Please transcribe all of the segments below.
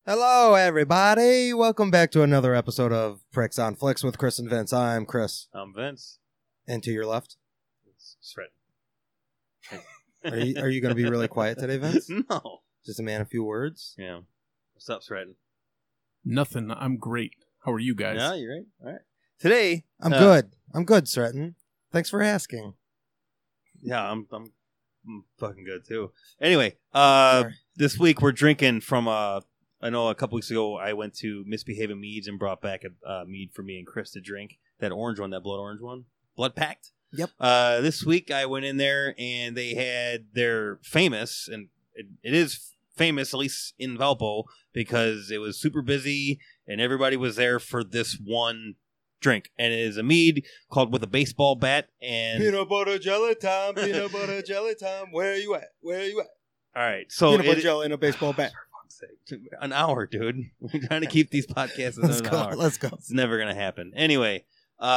Hello, everybody. Welcome back to another episode of Pricks on Flicks with Chris and Vince. I'm Chris. I'm Vince. And to your left? It's Sret. Are you going to be really quiet today, Vince? No. Just a man of few words? Yeah. What's up, Sret? Nothing. I'm great. How are you guys? Yeah, you're right. All right. Today, I'm good. I'm good, Stratton. Thanks for asking. Yeah, I'm fucking good too. Anyway, Sorry. this week we're drinking from I know a couple weeks ago I went to Misbehaving Meads and brought back a mead for me and Chris to drink. That orange one, that blood orange one. Blood Pact. Yep. This week I went in there and they had their famous, and it is famous, at least in Valpo, because it was super busy and everybody was there for this one drink. And it is a mead called With a Baseball Bat. And Peanut butter jelly time, peanut butter jelly time. Where you at? Where you at? all right, so Peanut butter jelly in a baseball bat. an hour, dude. We're trying to keep these podcasts in an hour. Let's go. It's never gonna happen. Anyway,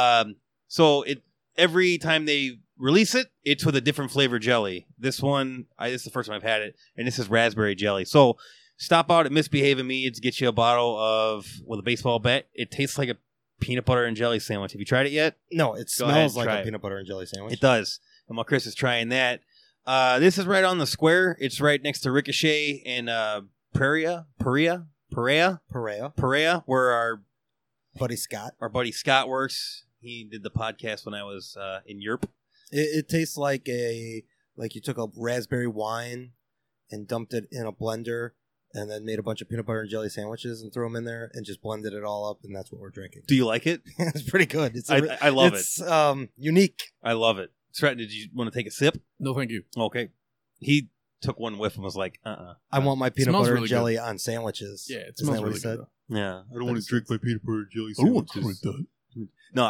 so every time they release it, it's with a different flavor jelly. This one, this is the first time I've had it, and this is raspberry jelly. So stop out at Misbehaving Meads, get you a bottle of With a Baseball Bat. It tastes like a peanut butter and jelly sandwich. Have you tried it yet? No, it Go ahead smells and like try a it. peanut butter and jelly sandwich. It does. And while Chris is trying that, this is right on the square. It's right next to Ricochet and Perea, Perea. where our Buddy Scott. buddy Scott works. He did the podcast when I was in Europe. It tastes like you took a raspberry wine and dumped it in a blender and then made a bunch of peanut butter and jelly sandwiches and threw them in there and just blended it all up, and that's what we're drinking. Do you like it? It's pretty good. I love it's unique. I love it. Stratton, did you want to take a sip? No, thank you. Okay. He took one whiff and was like, I want my peanut Smells butter really and jelly on sandwiches. Yeah, it Isn't smells that what really he said? good. Yeah. I don't want to drink my peanut butter and jelly I don't want to drink that. No,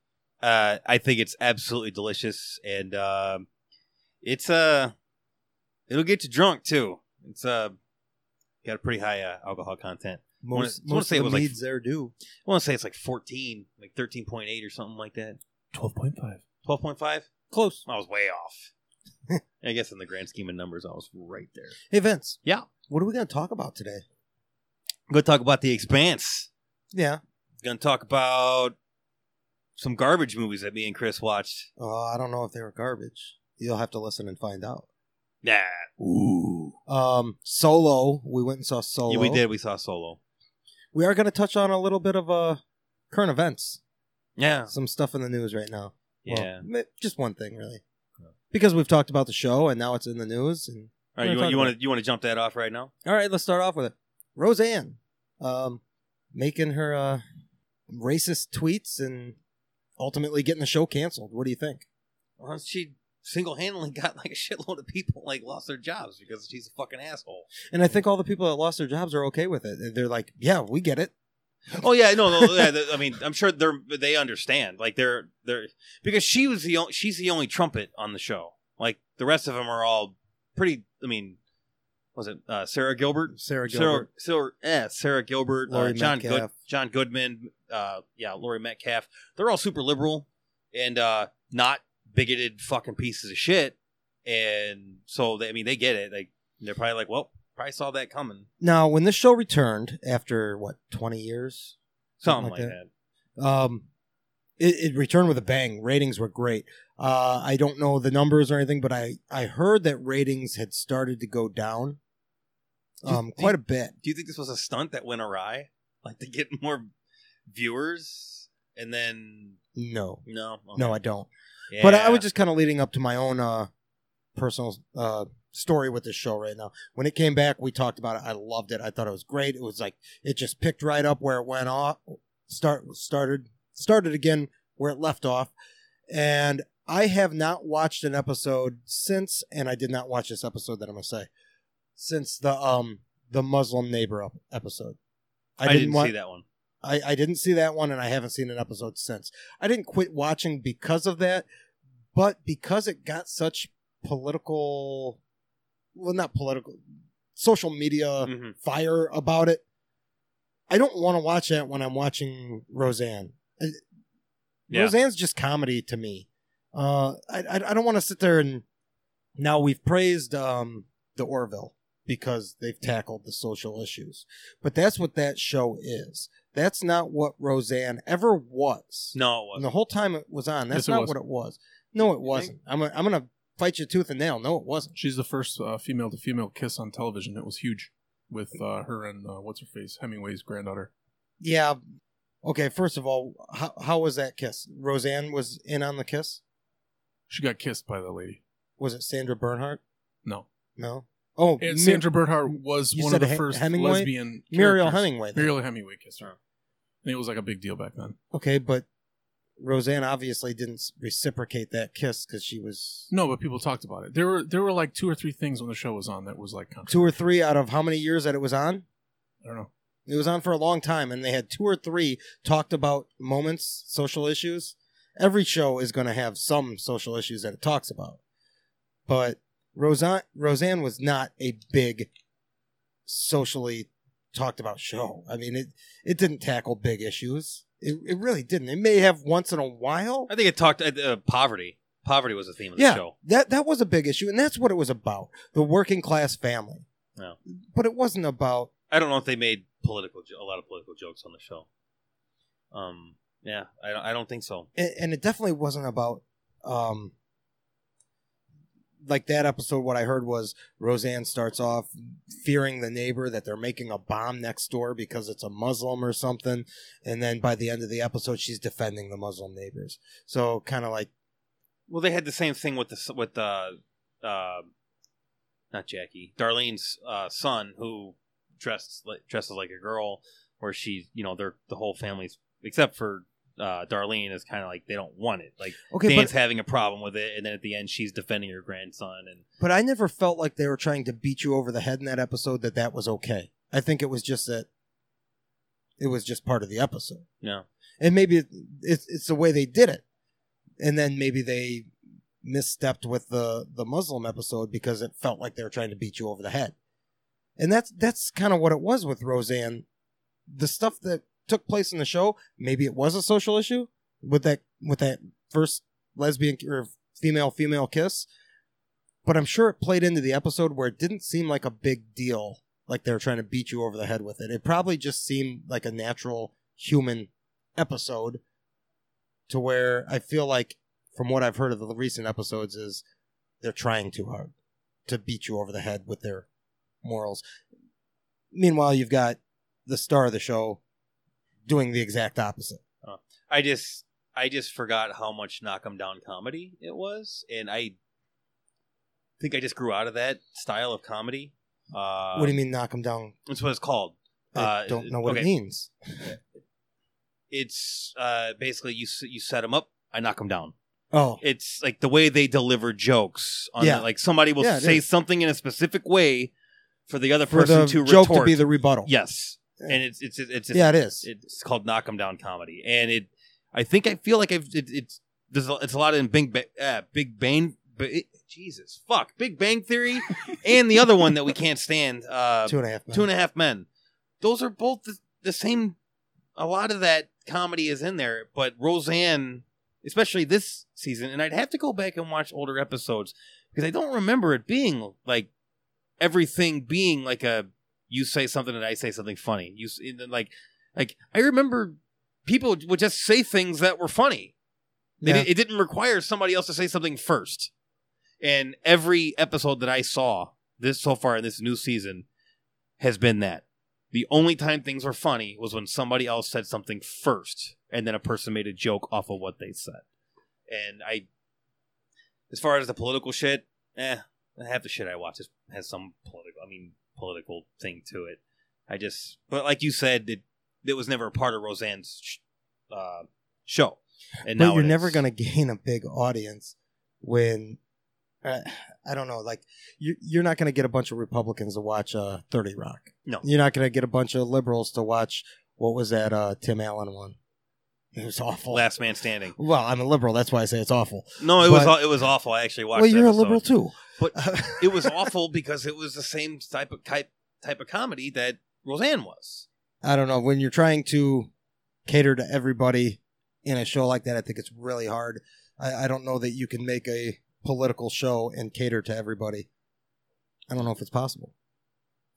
I think it's absolutely delicious, and it's it'll get you drunk too. It's got a pretty high alcohol content. Most I wanna of say it the was like- meads there do. I want to say it's like 14, like 13.8 or something like that. 12.5. 12.5? Close. I was way off. I guess in the grand scheme of numbers, I was right there. Hey, Vince. Yeah. What are we going to talk about today? I'm going to talk about The Expanse. Yeah. Going to talk about some garbage movies that me and Chris watched. I don't know if they were garbage. You'll have to listen and find out. Yeah. Ooh. Solo. We went and saw Solo. Yeah, we did. We saw Solo. We are going to touch on a little bit of current events. Yeah. Some stuff in the news right now. Yeah. Well, just one thing, really. Because we've talked about the show, and now it's in the news. And All right, you want to jump that off right now? all right, let's start off with it. Roseanne, making her racist tweets and ultimately getting the show canceled. What do you think? Well, she single-handedly got like a shitload of people like lost their jobs because she's a fucking asshole. And I think all the people that lost their jobs are okay with it. They're like, yeah, we get it. Oh yeah, no, yeah, I mean, I'm sure they understand. Like they're because she's the only trumpet on the show. Like the rest of them are all pretty. I mean, was it Sarah Gilbert? Sarah Gilbert. Sarah Gilbert, Laurie Metcalf. John Goodman, Laurie Metcalf. They're all super liberal and not bigoted fucking pieces of shit. And so they get it. Like they're probably like, well, probably saw that coming. Now, when this show returned after 20 years, Something like that. It returned with a bang. Ratings were great. I don't know the numbers or anything, but I heard that ratings had started to go down quite a bit. Do you think this was a stunt that went awry? Like to get more viewers and then No, no, okay. no, I don't. Yeah. But I was just kind of leading up to my own personal story with this show right now. When it came back, we talked about it. I loved it. I thought it was great. It was like it just picked right up where it went off. Started again where it left off. And I have not watched an episode since, and I did not watch this episode that I'm gonna say since the Muslim neighbor episode. I didn't see that one. I didn't see that one, and I haven't seen an episode since. I didn't quit watching because of that, but because it got such political, well, not political, social media fire about it. I don't want to watch that when I'm watching Roseanne. Yeah. Roseanne's just comedy to me. I don't want to sit there and now we've praised the Orville. because they've tackled the social issues. But that's what that show is. That's not what Roseanne ever was. No, it And wasn't. the whole time it was on, that's Yes, it not was. what it was. No, it wasn't. I'm going to fight you tooth and nail. No, it wasn't. She's the first female-to-female kiss on television. It was huge with her and, what's-her-face, Hemingway's granddaughter. Yeah. Okay, first of all, how was that kiss? Roseanne was in on the kiss? She got kissed by that lady. Was it Sandra Bernhardt? No. No. Oh, And Sandra Bernhardt was you one of said the first Hemingway? lesbian Muriel characters. Hemingway. then. Muriel Hemingway kissed her. And it was like a big deal back then. Okay, but Roseanne obviously didn't reciprocate that kiss because she was No, but people talked about it. There were like 2 or 3 things when the show was on that was like 2 or 3 out of how many years that it was on? I don't know. It was on for a long time, and they had 2 or 3 talked about moments, social issues. Every show is going to have some social issues that it talks about. But Roseanne was not a big socially talked about show. I mean, it didn't tackle big issues. It really didn't. It may have once in a while. I think it talked poverty. Poverty was the theme of the show. That was a big issue, and that's what it was about. The working class family. Yeah. But it wasn't about... I don't know if they made a lot of political jokes on the show. Yeah, I don't think so. And it definitely wasn't about... like that episode, what I heard was Roseanne starts off fearing the neighbor that they're making a bomb next door because it's a Muslim or something. And then by the end of the episode, she's defending the Muslim neighbors. So kind of like... Well, they had the same thing with not Jackie, Darlene's son, who dresses like a girl, where she's, the whole family's, except for Darlene, is kind of like they don't want it. Like, Okay, Dan's having a problem with it, and then at the end she's defending her grandson. But I never felt like they were trying to beat you over the head in that episode that was okay. I think it was just that it was just part of the episode. Yeah. And maybe it's the way they did it. And then maybe they misstepped with the Muslim episode because it felt like they were trying to beat you over the head. And that's kind of what it was with Roseanne. The stuff that took place in the show, maybe it was a social issue with that first lesbian or female kiss, but I'm sure it played into the episode where it didn't seem like a big deal, like they were trying to beat you over the head with it. It probably just seemed like a natural human episode, to where I feel like, from what I've heard of the recent episodes, is they're trying too hard to beat you over the head with their morals. Meanwhile, you've got the star of the show doing the exact opposite. I just forgot how much knock 'em down comedy it was, and I think I just grew out of that style of comedy. What do you mean, knock them down? That's what it's called. I don't know what it means. It's basically you set them up, I knock them down. Oh, It's like the way they deliver jokes. Yeah. Like somebody will Yeah, it say is. something in a specific way for the other for person the to joke retort. to be the rebuttal. Yes, Yeah. and it's Yeah, it is. It's called knock 'em down comedy, and I feel like it's a lot in Big Bang. Jesus fuck, Big Bang Theory, and the other one that we can't stand, 2.5 Men. 2.5 Men. Those are both the same. A lot of that comedy is in there, but Roseanne, especially this season, and I'd have to go back and watch older episodes because I don't remember it being like everything being like a you say something and I say something funny. Like I remember people would just say things that were funny. Yeah. It didn't require somebody else to say something first. And every episode that I saw so far in this new season has been that. The only time things were funny was when somebody else said something first, and then a person made a joke off of what they said. And as far as the political shit, half the shit I watch has some political thing to it. But like you said, it was never a part of Roseanne's show. And But now you're it never is. going to gain a big audience when, I don't know, like, you're not going to get a bunch of Republicans to watch 30 Rock. No. You're not going to get a bunch of liberals to watch, what was that Tim Allen one? It was awful. Last Man Standing. Well, I'm a liberal. That's why I say it's awful. No, it was awful. I actually watched. Well, you're the a episode. liberal too. But it was awful because it was the same type of comedy that Roseanne was. I don't know. When you're trying to cater to everybody in a show like that, I think it's really hard. I don't know that you can make a political show and cater to everybody. I don't know if it's possible.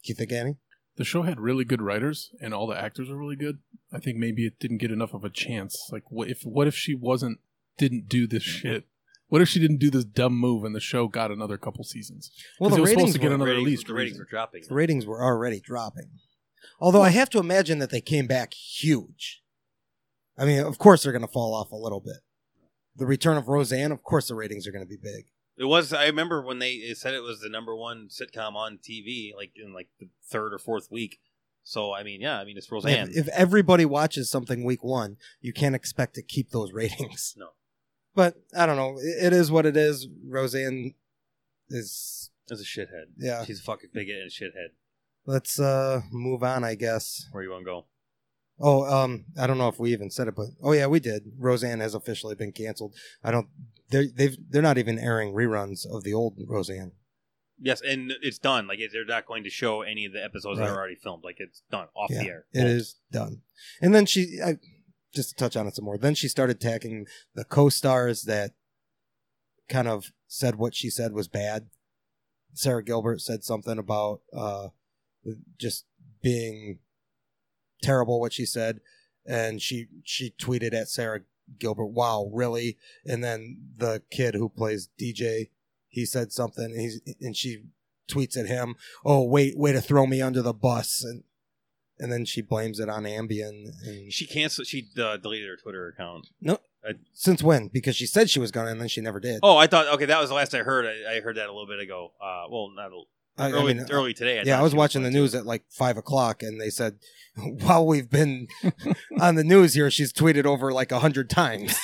You think, Annie? The show had really good writers, and all the actors were really good. I think maybe it didn't get enough of a chance. Like, what if she didn't do this shit? What if she didn't do this dumb move and the show got another couple seasons? Well, the it was supposed ratings to get another ratings, release. the ratings were dropping. The ratings were already dropping. Although I have to imagine that they came back huge. I mean, of course they're going to fall off a little bit. The return of Roseanne, of course the ratings are going to be big. It was. I remember when they said it was the #1 sitcom on TV, like in like the 3rd or 4th week. So I mean, yeah, I mean it's Roseanne. If everybody watches something week 1, you can't expect to keep those ratings. No. But I don't know. It is what it is. Roseanne is a shithead. Yeah. She's a fucking bigot and a shithead. Let's move on, I guess. Where you want to go? Oh, I don't know if we even said it, but oh yeah, we did. Roseanne has officially been canceled. They're not even airing reruns of the old Roseanne. Yes, and it's done. Like they're not going to show any of the episodes that are already filmed. Like it's done off the air. It is done. And then just to touch on it some more. Then she started tagging the co-stars that kind of said what she said was bad. Sarah Gilbert said something about just being terrible, what she said, and she tweeted at Sarah Gilbert, "Wow, really?" And then the kid who plays DJ, he said something, and she tweets at him, "Oh, way to throw me under the bus," and then she blames it on Ambien. And she canceled. She deleted her Twitter account. No, since when? Because she said she was gonna, and then she never did. Oh, I thought okay, that was the last I heard. I heard that a little bit ago. Well, not early today. I was watching the news at like 5:00, and they said, while we've been on the news here, she's tweeted over like 100 times.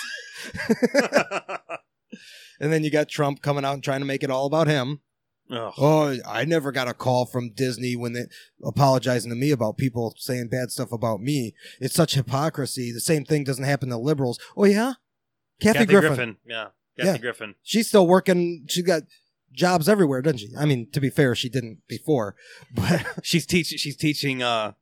And then you got Trump coming out and trying to make it all about him. Ugh. Oh, I never got a call from Disney when they apologizing to me about people saying bad stuff about me. It's such hypocrisy. The same thing doesn't happen to liberals. Oh yeah, Kathy Griffin. Yeah, Kathy Griffin. She's still working. She's got jobs everywhere, doesn't she? I mean, to be fair, she didn't before, but she's teaching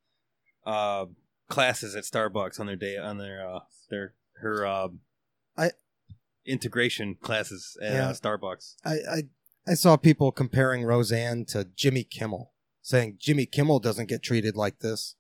classes at Starbucks on their day on her integration classes at Starbucks. I saw people comparing Roseanne to Jimmy Kimmel, saying Jimmy Kimmel doesn't get treated like this.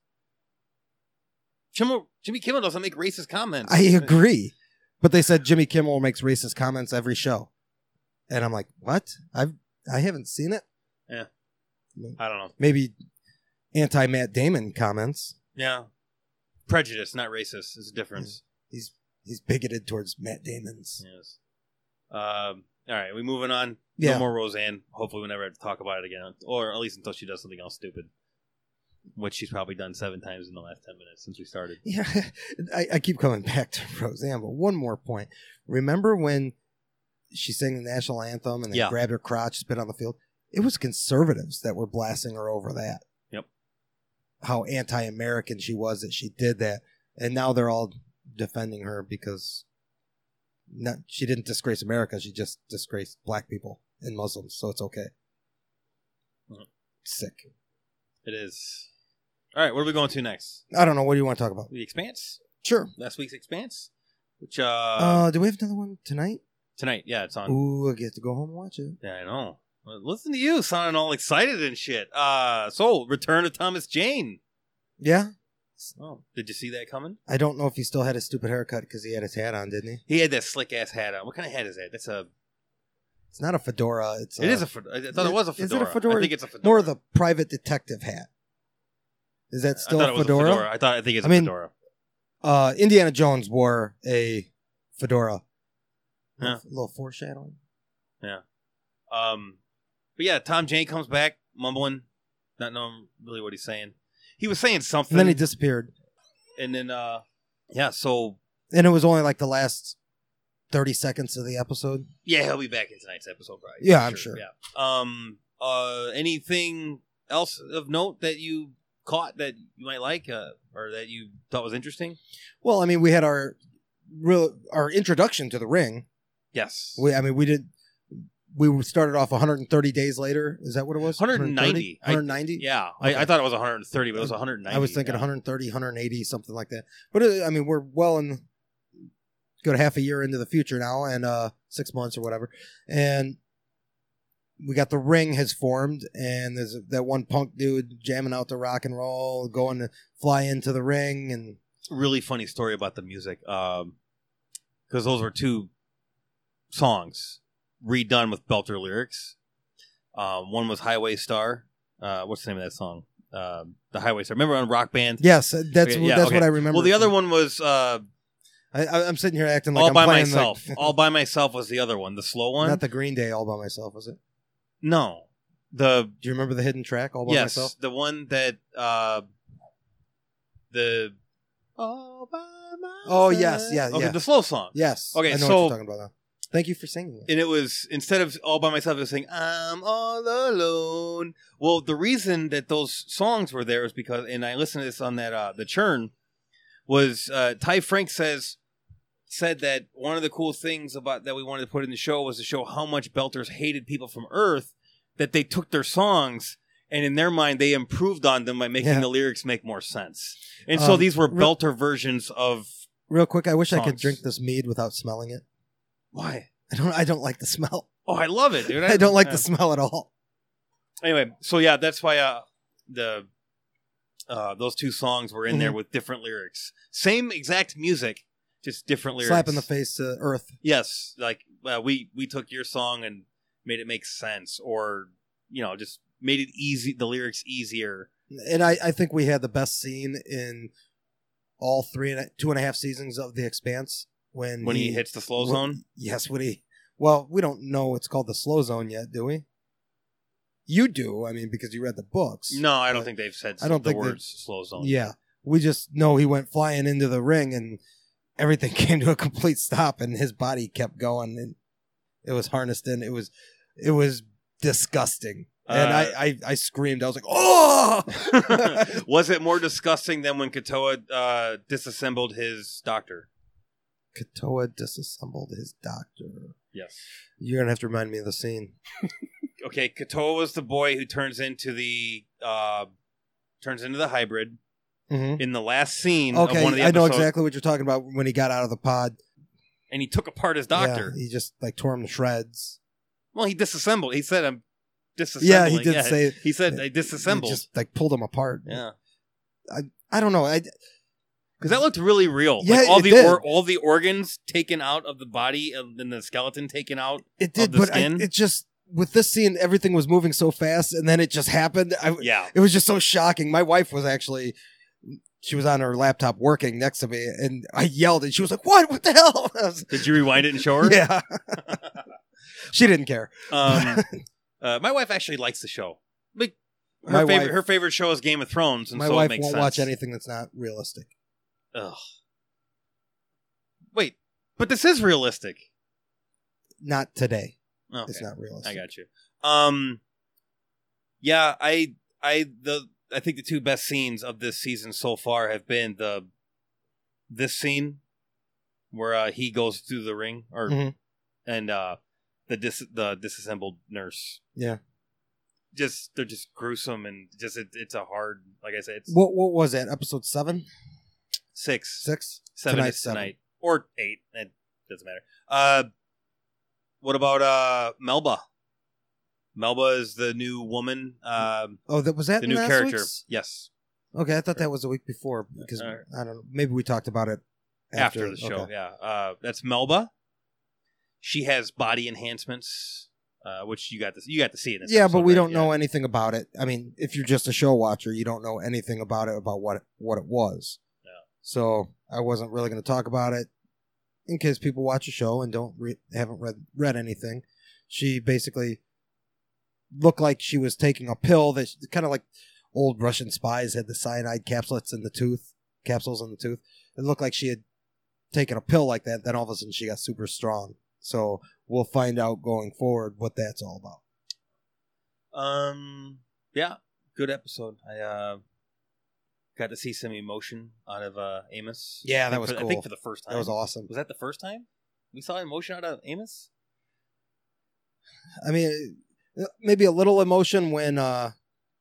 Jimmy Kimmel doesn't make racist comments. I agree, but they said Jimmy Kimmel makes racist comments every show, and I'm like, what? I haven't seen it. Yeah, I don't know. Maybe anti-Matt Damon comments. Yeah, prejudice, not racist. There's a difference. He's bigoted towards Matt Damon's. Yes. All right, we moving on. Yeah. No more Roseanne. Hopefully, we never have to talk about it again, or at least until she does something else stupid, which she's probably done 7 times in the last 10 minutes since we started. Yeah, I keep coming back to Roseanne, but one more point. Remember when she sang the national anthem and they grabbed her crotch, spit on the field? It was conservatives that were blasting her over that. Yep. How anti-American she was that she did that, and now they're all defending her because she didn't disgrace America. She just disgraced black people and Muslims, so it's okay. Mm-hmm. Sick. It is. All right, what are we going to next? I don't know. What do you want to talk about? The Expanse? Sure. Last week's Expanse? Which, do we have another one tonight? Tonight, yeah, it's on. Ooh, I get to go home and watch it. Yeah, I know. Well, listen to you, sounding all excited and shit. So, Return of Thomas Jane. Yeah. Oh, did you see that coming? I don't know if he still had his stupid haircut because he had his hat on, didn't he? He had that slick ass hat on. What kind of hat is that? It's not a fedora. It is a fedora. I thought it was a fedora. Is it a fedora? I think it's a fedora. More of the private detective hat. Is that still a fedora? I think it's a fedora. Indiana Jones wore a fedora. Yeah. A little foreshadowing. Yeah. But yeah, Tom Jane comes back mumbling, not knowing really what he's saying. He was saying something. And then he disappeared. And then, so. And it was only like the last 30 seconds of the episode. Yeah, he'll be back in tonight's episode, probably. Yeah, I'm sure. Yeah. Anything else of note that you caught that you might like, or that you thought was interesting? Well, I mean, we had our introduction to the ring. Yes. We started off 130 days later. Is that what it was? 190. 190? Yeah. Okay. I thought it was 130, but it was 190. I was thinking 130, 180, something like that. But, we're well in good half a year into the future now and 6 months or whatever. And we got the Ring has formed, and there's that one punk dude jamming out the rock and roll, going to fly into the ring, and really funny story about the music, because those were 2 songs redone with belter lyrics. One was Highway Star. What's the name of that song? The Highway Star. Remember on Rock Band? yes, that's what I remember. Well, the other one was I'm sitting here acting like All I'm by playing Myself. All by Myself was the other one, the slow one. Not the Green Day All by Myself, was it? No, Do you remember the hidden track All by yes, Myself? the one that the All by Myself. Oh yes, yeah, Okay, yeah. the slow song. Yes. Okay, I know so- what you're talking about now. Thank you for singing it. And it was, instead of All by Myself, it was saying, I'm all alone. Well, the reason that those songs were there is because, and I listened to this on that, the Churn, was Ty Frank said that one of the cool things about that we wanted to put in the show was to show how much Belters hated people from Earth, that they took their songs, and in their mind, they improved on them by making the lyrics make more sense. And so these were Belter versions of... Real quick, I wish I could songs. drink this mead without smelling it. Why? I don't like the smell. Oh, I love it, dude. I don't like the smell at all. Anyway, so yeah, that's why those 2 songs were in there with different lyrics. Same exact music, just different lyrics. Slap in the face to Earth. Yes, like we took your song and made it make sense, or just made it easy, the lyrics easier. And I think we had the best scene in all 2.5 seasons of The Expanse when he hits the slow zone. Yes, well, we don't know it's called the slow zone yet, do we? You do, I mean, because you read the books. No, I don't think they've said the words slow zone. Yeah, we just know he went flying into the ring and everything came to a complete stop, and his body kept going, and it was harnessed in. It was disgusting. And I screamed. I was like, "Oh!" Was it more disgusting than when Katoa disassembled his doctor? Katoa disassembled his doctor. Yes. You're going to have to remind me of the scene. Okay, Katoa was the boy who turns into the hybrid in the last scene of one of the I know episodes. exactly what you're talking about when he got out of the pod. And he took apart his doctor. Yeah, he just tore him to shreds. Well, he disassembled. He said, I'm disassembling. Yeah, he did say... He said, I disassembled. He just pulled him apart. Yeah. I don't know. Because that looked really real. Yeah, like all it did. All the organs taken out of the body and then the skeleton taken out It did, of the but skin. it just... With this scene, everything was moving so fast, and then it just happened. It was just so shocking. My wife was actually... She was on her laptop working next to me, and I yelled, and she was like, "What? What the hell?" Did you rewind it and show her? Yeah. She didn't care. My wife actually likes the show. Like her favorite show is Game of Thrones, and my so wife it makes won't sense. watch anything that's not realistic. Ugh. Wait, but this is realistic. Not today. Okay. It's not realistic. I got you. Yeah, I think the 2 best scenes of this season so far have been this scene where he goes through the ring, and the disassembled nurse. Yeah, they're just gruesome, and it's a hard, like I said. It's what was that? Episode 7? 6, 7 Tonight's tonight, or 8. It doesn't matter. What about Melba? Melba is the new woman. Was that the in new last character? week's? Yes. Okay, I thought that was the week before because I don't know. Maybe we talked about it After the show. Okay. Yeah. That's Melba. She has body enhancements, which you got to see in this. Yeah, episode, but we right? don't know anything about it. I mean, if you're just a show watcher, you don't know anything about it, about what it was. Yeah. So I wasn't really going to talk about it in case people watch a show and haven't read anything. She basically looked like she was taking a pill that kind of like old Russian spies had the cyanide capsules in the tooth. It looked like she had taken a pill like that. Then all of a sudden she got super strong. So we'll find out going forward what that's all about. Yeah, good episode. I got to see some emotion out of Amos. Yeah, that was cool. I think for the first time. That was awesome. Was that the first time we saw emotion out of Amos? I mean, maybe a little emotion when now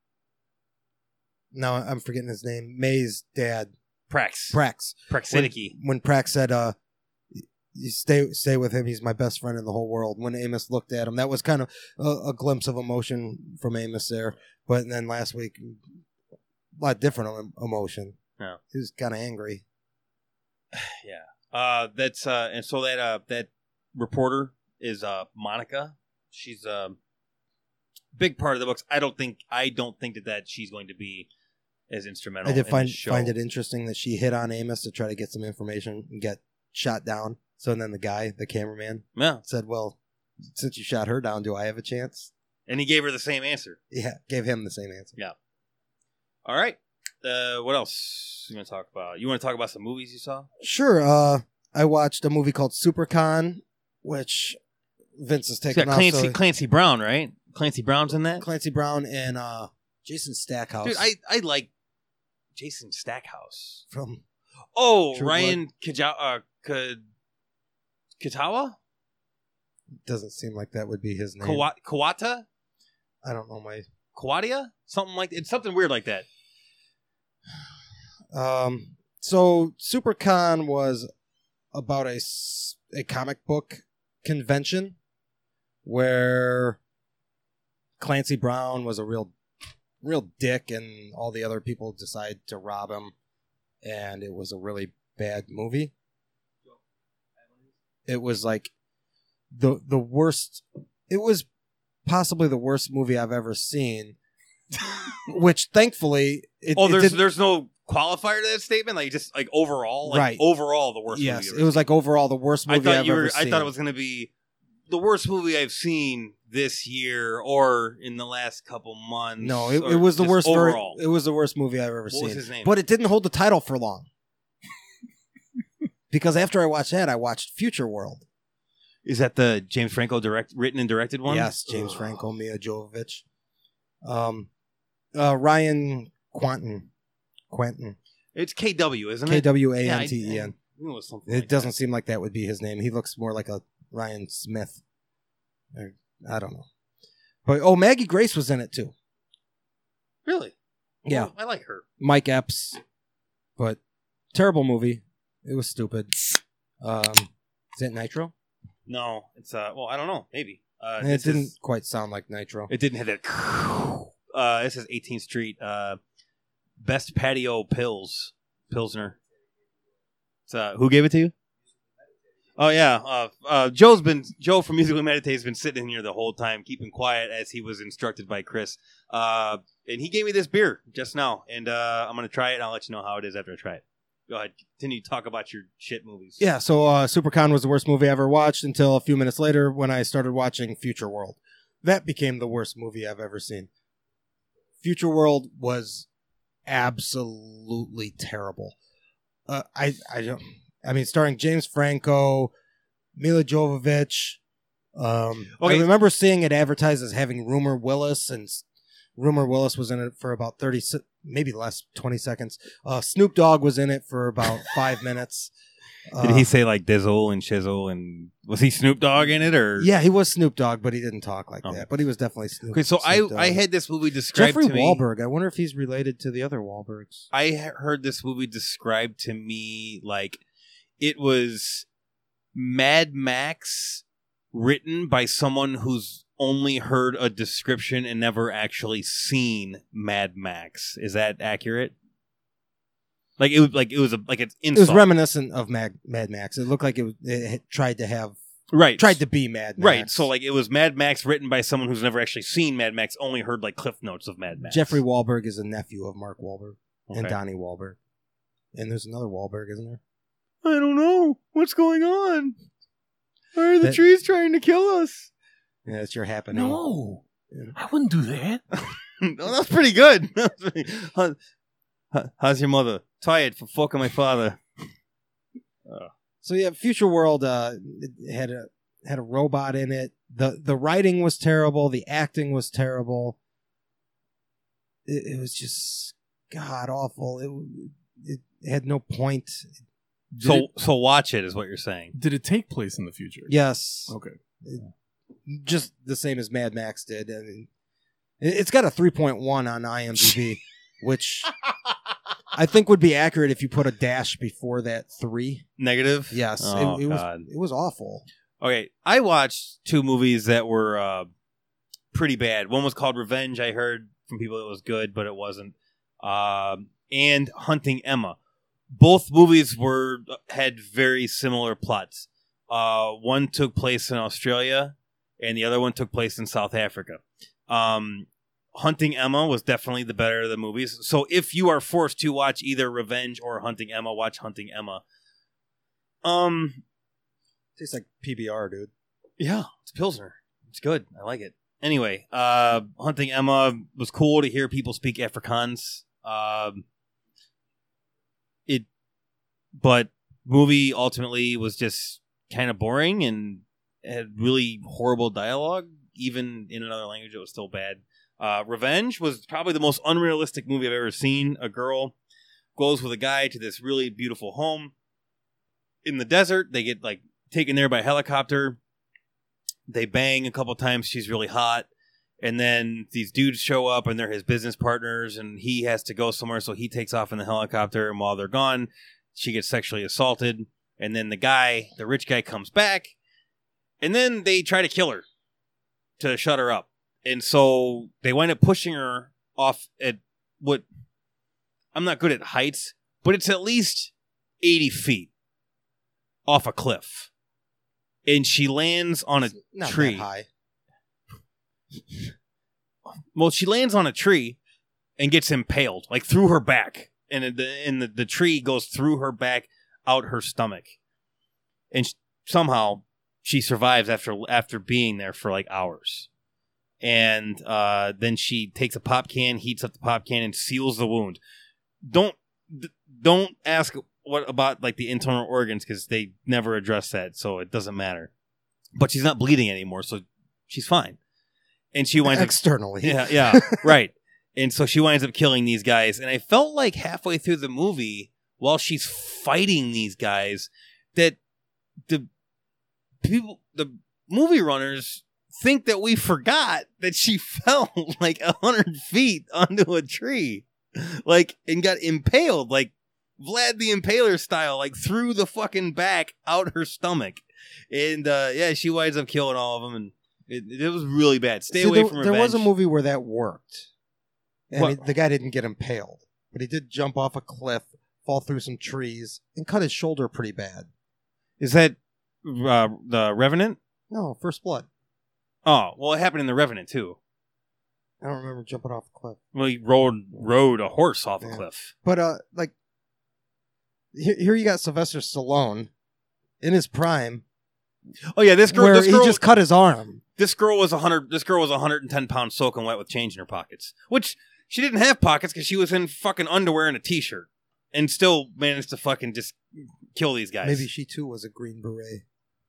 I'm forgetting his name. May's dad, Prax Prax. Praxinicki. When Prax said, you stay with him. He's my best friend in the whole world. When Amos looked at him, that was kind of a glimpse of emotion from Amos there. But then last week, a lot different emotion. Yeah. He was kind of angry. Yeah. That's and so that reporter is Monica. She's a big part of the books. I don't think that she's going to be as instrumental. I did in the show. find it interesting that she hit on Amos to try to get some information and get shot down. So then the cameraman, said, "Well, since you shot her down, do I have a chance?" And he gave her the same answer. Yeah, gave him the same answer. Yeah. All right. What else you want to talk about? You want to talk about some movies you saw? Sure. I watched a movie called SuperCon, which Vince has taken off. Clancy Brown, right? Clancy Brown's in that? Clancy Brown and Jason Stackhouse. Dude, I like Jason Stackhouse. From True Ryan Kitawa? Doesn't seem like that would be his name. Kawata? I don't know my... Kawatia? Something like... It's something weird like that. So SuperCon was about a comic book convention where Clancy Brown was a real dick, and all the other people decide to rob him, and it was a really bad movie. It was like the worst. It was possibly the worst movie I've ever seen. Which thankfully, there's no qualifier to that statement. Like just like overall, right? Overall, the worst. Yes, movie it was like overall the worst movie I've ever seen. I thought it was going to be the worst movie I've seen this year or in the last couple months. No, it was the worst overall. It was the worst movie I've ever seen. What was his name? But it didn't hold the title for long. Because after I watched that, I watched Future World. Is that the James Franco written and directed one? Yes, James Franco, Mia Jovovich. Ryan Quanten. It's KW, isn't it? KWANTEN. It doesn't seem like that would be his name. He looks more like a Ryan Smith. I don't know. But Maggie Grace was in it too. Really? Yeah. Well, I like her. Mike Epps. But terrible movie. It was stupid. Is it Nitro? No, it's I don't know. Maybe. It didn't quite sound like Nitro. It didn't have that. This is 18th Street. Best patio Pilsner. It's, who gave it to you? Oh yeah, Joe from Musically Meditate has been sitting in here the whole time, keeping quiet as he was instructed by Chris. And he gave me this beer just now, and I'm gonna try it. And I'll let you know how it is after I try it. Go ahead, continue to talk about your shit movies. Yeah, so SuperCon was the worst movie I ever watched until a few minutes later when I started watching Future World. That became the worst movie I've ever seen. Future World was absolutely terrible. Starring James Franco, Mila Jovovich. I remember seeing it advertised as having Rumor Willis, and Rumor Willis was in it for about 30, maybe less, 20 seconds. Snoop Dogg was in it for about 5 minutes. Did he say like Dizzle and Shizzle, and was he Snoop Dogg in it, or? Yeah, he was Snoop Dogg, but he didn't talk like that. But he was definitely Snoop. Okay, so Snoop I had this movie described Jeffrey to me. Wahlberg. I wonder if he's related to the other Wahlbergs. I heard this movie described to me like it was Mad Max written by someone who's only heard a description and never actually seen Mad Max. Is that accurate? Like it was an insult. It was reminiscent of Mad Max. It looked like it tried to be Mad Max. Right. So like it was Mad Max written by someone who's never actually seen Mad Max, only heard like cliff notes of Mad Max. Jeffrey Wahlberg is a nephew of Mark Wahlberg and Okay. Donnie Wahlberg. And there's another Wahlberg, isn't there? I don't know what's going on. Why are the trees trying to kill us? Yeah, it's your happening. No, I wouldn't do that. No, that's pretty good. How's your mother? Tired for fucking my father. So yeah, Future World it had a robot in it. The writing was terrible. The acting was terrible. It was just god awful. It had no point. So watch it is what you're saying. Did it take place in the future? Yes. Okay. Just the same as Mad Max did. I mean, it's got a 3.1 on IMDb, which I think would be accurate if you put a dash before that 3. Negative? Yes, Oh, it God. was awful. Okay, I watched 2 movies that were pretty bad. One was called Revenge. I heard from people it was good, but it wasn't. And Hunting Emma. Both movies had very similar plots. One took place in Australia, and the other one took place in South Africa. Hunting Emma was definitely the better of the movies. So if you are forced to watch either Revenge or Hunting Emma, watch Hunting Emma. Tastes like PBR, dude. Yeah, it's Pilsner. It's good. I like it. Anyway, Hunting Emma was cool to hear people speak Afrikaans. But movie ultimately was just kind of boring and had really horrible dialogue. Even in another language, it was still bad. Revenge was probably the most unrealistic movie I've ever seen. A girl goes with a guy to this really beautiful home in the desert. They get taken there by helicopter. They bang a couple times. She's really hot. And then these dudes show up and they're his business partners and he has to go somewhere. So he takes off in the helicopter. And while they're gone, she gets sexually assaulted. And then the rich guy comes back. And then they try to kill her to shut her up. And so they wind up pushing her off at what, I'm not good at heights, but it's at least 80 feet off a cliff. And she lands on a Not tree. that high. Well, she lands on a tree and gets impaled, through her back. And the tree goes through her back, out her stomach. And somehow she survives after being there for hours. And then she takes a pop can, heats up the pop can, and seals the wound. Don't ask what about the internal organs because they never address that, so it doesn't matter. But she's not bleeding anymore, so she's fine. And she winds externally. up yeah, right. And so she winds up killing these guys. And I felt like halfway through the movie, while she's fighting these guys, that the movie runners think that we forgot that she fell 100 feet onto a tree, and got impaled, Vlad the Impaler style, through the fucking back, out her stomach. And she winds up killing all of them, and it was really bad. Stay away from Revenge. There was a movie where that worked. And What? the guy didn't get impaled, but he did jump off a cliff, fall through some trees, and cut his shoulder pretty bad. Is that the Revenant? No, First Blood. Oh, well, it happened in the Revenant too. I don't remember jumping off a cliff. Well, he rode a horse off a cliff. But here you got Sylvester Stallone in his prime. Oh yeah, this girl he just cut his arm. This girl was 110 pounds soaking wet with change in her pockets, which she didn't have pockets because she was in fucking underwear and a t-shirt, and still managed to fucking just kill these guys. Maybe she too was a Green Beret.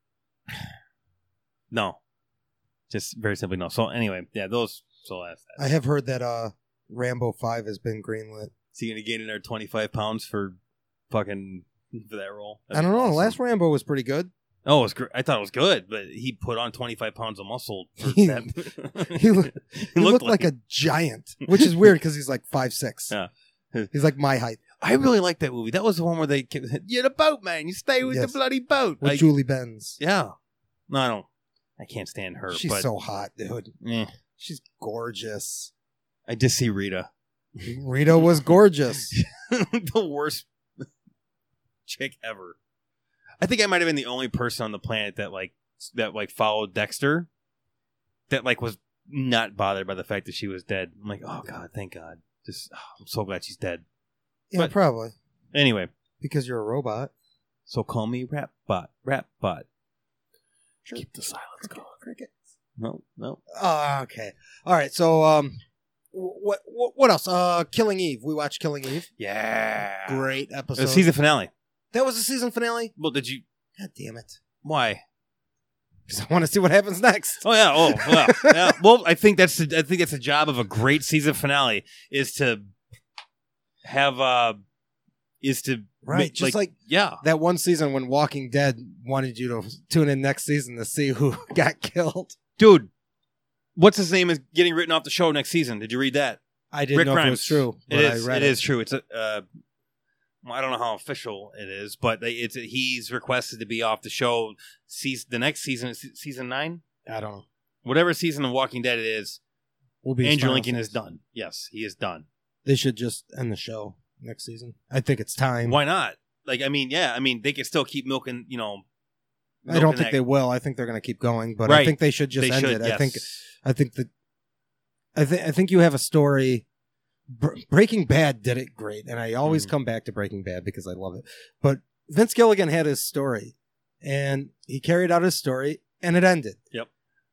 No, just very simply no. So anyway, yeah, those. So that's that. I have heard that Rambo 5 has been greenlit. Is he gonna gain another 25 pounds for that role? I don't know. The last Rambo was pretty good. Oh, it was great. I thought it was good, but he put on 25 pounds of muscle. For He- that. He looked like a giant, which is weird because he's 5'6". Yeah. He's like my height. I really liked that movie. That was the one where they kept, you're the boat, man. You stay with Yes. the bloody boat. With Julie Benz. Yeah. No, I can't stand her. She's but, so hot, dude. eh. She's gorgeous. I just see Rita. Rita was gorgeous. The worst chick ever. I think I might have been the only person on the planet that followed Dexter that was not bothered by the fact that she was dead. I'm like, oh God, thank God. I'm so glad she's dead. Yeah, But- probably. Anyway, Because you're a robot. so call me Rapbot. Keep the silence going. Cricket. No. Oh, okay. All right. So, what else? Killing Eve. We watched Killing Eve. Yeah. Great The episode. season finale. That was the season finale. Well, did you? God damn it! Why? Because I want to see what happens next. Oh yeah. Oh well. Yeah. Well, I think that's the job of a great season finale is to have Right. Just like yeah. that one season when Walking Dead wanted you to tune in next season to see who got killed. Dude, what's his name is getting written off the show next season. Did you read that? I didn't Rick know if it Grimes. was true. It but is. I read It is true. It's I don't know how official it is, but he's requested to be off the show. The next season, season 9? I don't know. Whatever season of Walking Dead it is, Will be Andrew Lincoln is done. Yes, he is done. They should just end the show next season. I think it's time. Why not? Like, I mean, they can still keep milking, I don't think they will. I think they're going to keep going, but Right. I think they should just end it. Yes. I think you have a story. Breaking Bad did it great, and I always come back to Breaking Bad because I love it. But Vince Gilligan had his story, and he carried out his story, and it ended. Yep.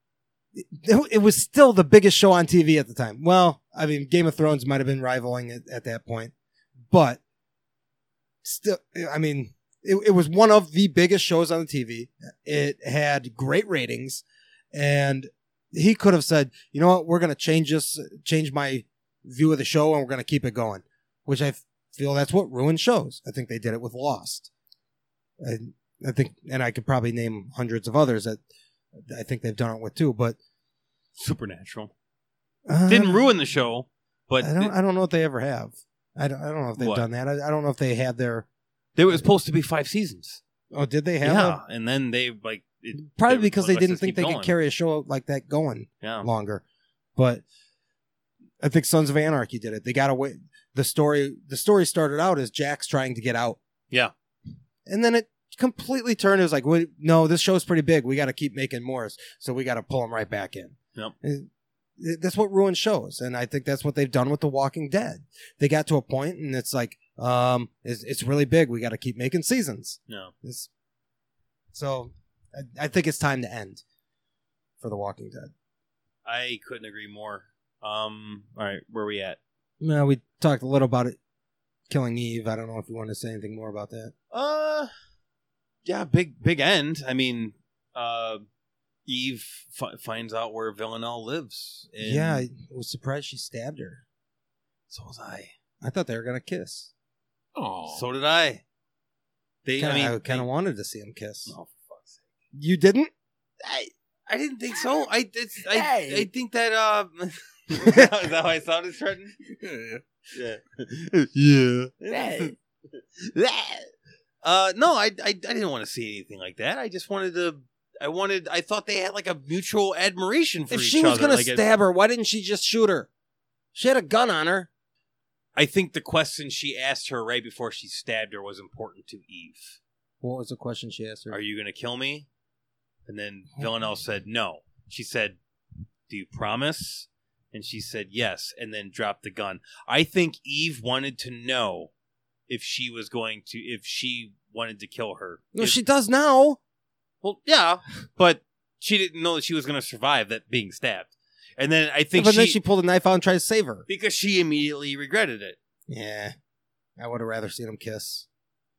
It was still the biggest show on TV at the time. Well, I mean, Game of Thrones might have been rivaling it at that point, but still, I mean, it was one of the biggest shows on the TV. It had great ratings, and he could have said, you know what, we're going to change my view of the show, and we're going to keep it going, which I feel that's what ruined shows. I think they did it with Lost. I think, and I could probably name hundreds of others that I think they've done it with too, but Supernatural didn't ruin the show, but I don't know if they ever have. I don't know if they've done that. I don't know if they had their. There was supposed to be 5 seasons. Oh, did they have? Yeah, and then they probably because they didn't think they could carry a show like that going longer. But I think Sons of Anarchy did it. They got away. The story started out as Jack's trying to get out. Yeah, and then it completely turned. It was like, wait, no, this show's pretty big. We got to keep making more, so we got to pull them right back in. Yep. That's what ruins shows, and I think that's what they've done with The Walking Dead. They got to a point, and it's like, it's really big. We got to keep making seasons. Yeah. So, I think it's time to end for The Walking Dead. I couldn't agree more. All right, where are we at? No, we talked a little about it, killing Eve. I don't know if you want to say anything more about that. Yeah, big end. I mean, Eve finds out where Villanelle lives. Yeah, I was surprised she stabbed her. So was I. I thought they were gonna kiss. Oh, so did I. I kind of wanted to see them kiss. Oh, for fuck's sake! You didn't? I didn't think so. I think that is that how I sounded, Trenton? Yeah. No, I didn't want to see anything like that. I just wanted to. I thought they had like a mutual admiration for each other. If she was going to stab her, why didn't she just shoot her? She had a gun on her. I think the question she asked her right before she stabbed her was important to Eve. What was the question she asked her? Are you going to kill me? And then Villanelle said no. She said, do you promise? And she said yes, and then dropped the gun. I think Eve wanted to know if she wanted to kill her. No, she does now. Well, yeah, but she didn't know that she was going to survive that being stabbed. And then I think then she pulled a knife out and tried to save her. Because she immediately regretted it. Yeah. I would have rather seen them kiss.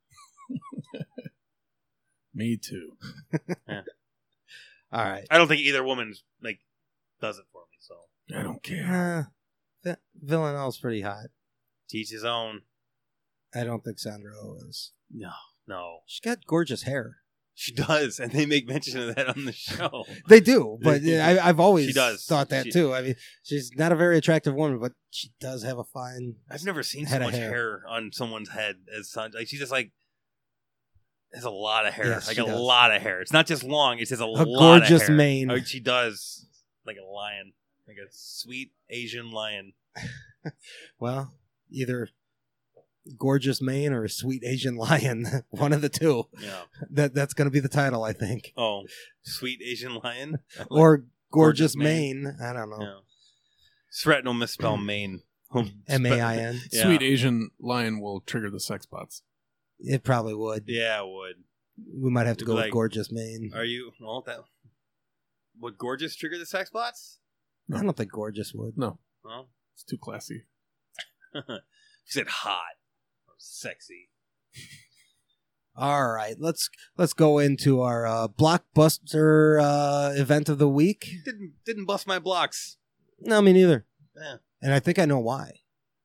Me too. Yeah. All right. I don't think either woman does it for me, so I don't care. Villanelle's pretty hot. Teach his own. I don't think Sandra Oh is. No. She's got gorgeous hair. She does, and they make mention of that on the show. They do, but I've always thought that too. I mean, she's not a very attractive woman, but she does have a fine. I've never seen so much hair on someone's head as such. Like she just has a lot of hair, yes, a lot of hair. It's not just long; it's just a lot gorgeous of hair. mane. Oh, she does, like a lion, like a sweet Asian lion. Well, either gorgeous mane or a sweet Asian lion, one of the two. Yeah, that's going to be the title, I think. Oh, sweet Asian lion or gorgeous mane. I don't know. Yeah. Threaten will misspell Maine. M-A-I-N. Yeah. Sweet Asian lion will trigger the sex bots. It probably would. Yeah, it would. We might have to go with gorgeous mane. Are you? Well, would gorgeous trigger the sex bots? No. I don't think gorgeous would. No. Well, it's too classy. You said hot. Sexy. All right, let's go into our blockbuster event of the week. Didn't bust my blocks. No, me neither. Yeah. And I think I know why.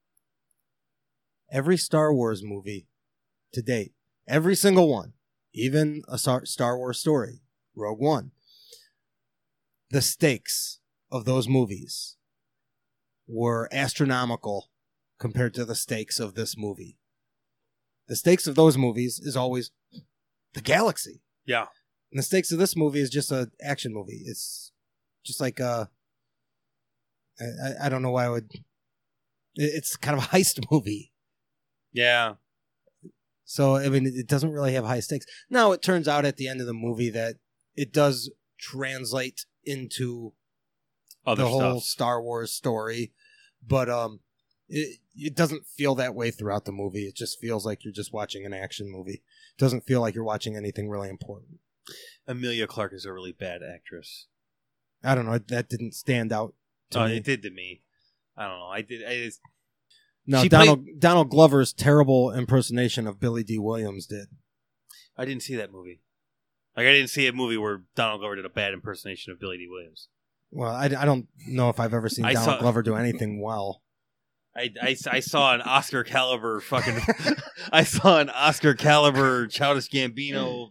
Every Star Wars movie to date, every single one, even a Star Wars story, Rogue One, the stakes of those movies were astronomical compared to the stakes of this movie. The stakes of those movies is always the galaxy. Yeah. And the stakes of this movie is just an action movie. It's just like I don't know why I would. It's kind of a heist movie. Yeah. So, I mean, it doesn't really have high stakes. Now, it turns out at the end of the movie that it does translate into Other the whole stuff. Star Wars story, but it doesn't feel that way throughout the movie. It just feels like you're just watching an action movie. It doesn't feel like you're watching anything really important. Emilia Clarke is a really bad actress. I don't know. That didn't stand out to me. It did to me. I don't know. No, She Donald Glover's terrible impersonation of Billy D. Williams did. I didn't see that movie. Like, I didn't see a movie where Donald Glover did a bad impersonation of Billy D. Williams. Well, I don't know if I've ever seen Donald Glover do anything well. I saw an Oscar caliber fucking. I saw an Oscar caliber Childish Gambino.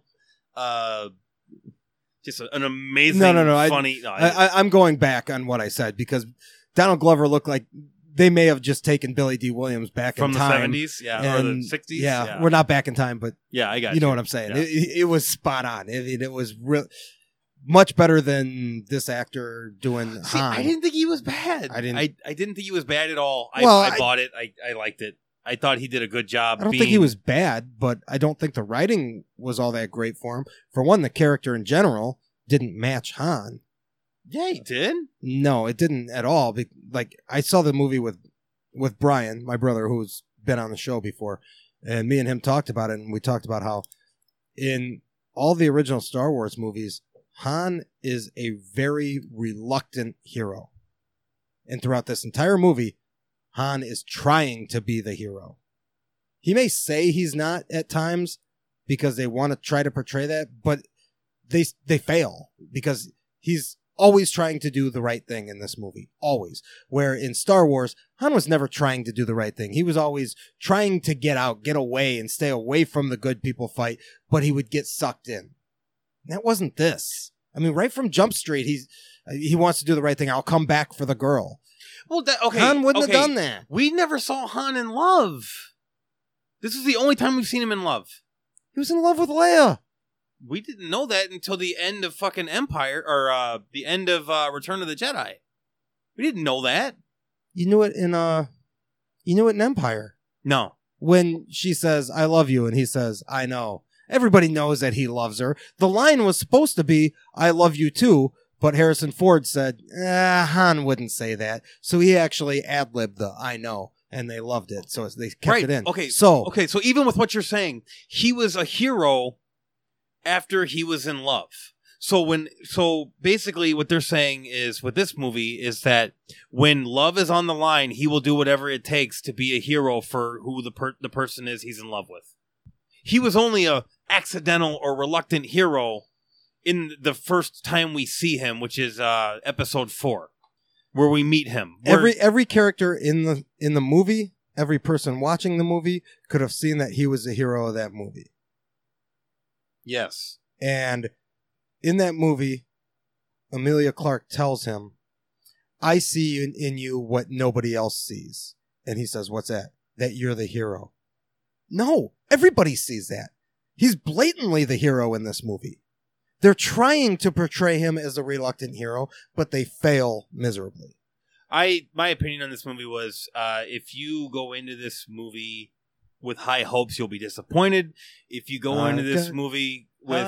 Just an amazing, funny. I'm going back on what I said because Donald Glover looked like they may have just taken Billy D. Williams back from in the time. 70s, yeah, or the 60s. Yeah, we're not back in time, but yeah, I got you know what I'm saying. Yeah. It was spot on. It was real. Much better than this actor doing See, Han. I didn't think he was bad. I didn't. I didn't think he was bad at all. Well, I bought it. I liked it. I thought he did a good job. I don't think he was bad, but I don't think the writing was all that great for him. For one, the character in general didn't match Han. Yeah, he did. No, it didn't at all. Like, I saw the movie with Brian, my brother, who's been on the show before, and me and him talked about it, and we talked about how in all the original Star Wars movies, Han is a very reluctant hero. And throughout this entire movie, Han is trying to be the hero. He may say he's not at times because they want to try to portray that, but they fail because he's always trying to do the right thing in this movie. Always. Where in Star Wars, Han was never trying to do the right thing. He was always trying to get out, get away, and stay away from the good people fight, but he would get sucked in. That wasn't this. I mean, right from Jump Street, he wants to do the right thing. I'll come back for the girl. Well, okay, Han wouldn't have done that. We never saw Han in love. This is the only time we've seen him in love. He was in love with Leia. We didn't know that until the end of fucking Empire, or the end of Return of the Jedi. We didn't know that. You knew it in Empire. No. When she says, "I love you," and he says, "I know." Everybody knows that he loves her. The line was supposed to be, "I love you too," but Harrison Ford said, Han wouldn't say that. So he actually ad-libbed the "I know," and they loved it. So they kept it in. Okay, so even with what you're saying, he was a hero after he was in love. So basically what they're saying is with this movie is that when love is on the line, he will do whatever it takes to be a hero for who the person is he's in love with. He was only a accidental or reluctant hero in the first time we see him, which is episode 4, where we meet him. Every character in the movie, every person watching the movie could have seen that he was the hero of that movie. Yes. And in that movie, Emilia Clarke tells him, "I see in you what nobody else sees." And he says, "What's that?" "That you're the hero." No, everybody sees that. He's blatantly the hero in this movie. They're trying to portray him as a reluctant hero, but they fail miserably. My opinion on this movie was, if you go into this movie with high hopes, you'll be disappointed. If you go into this movie with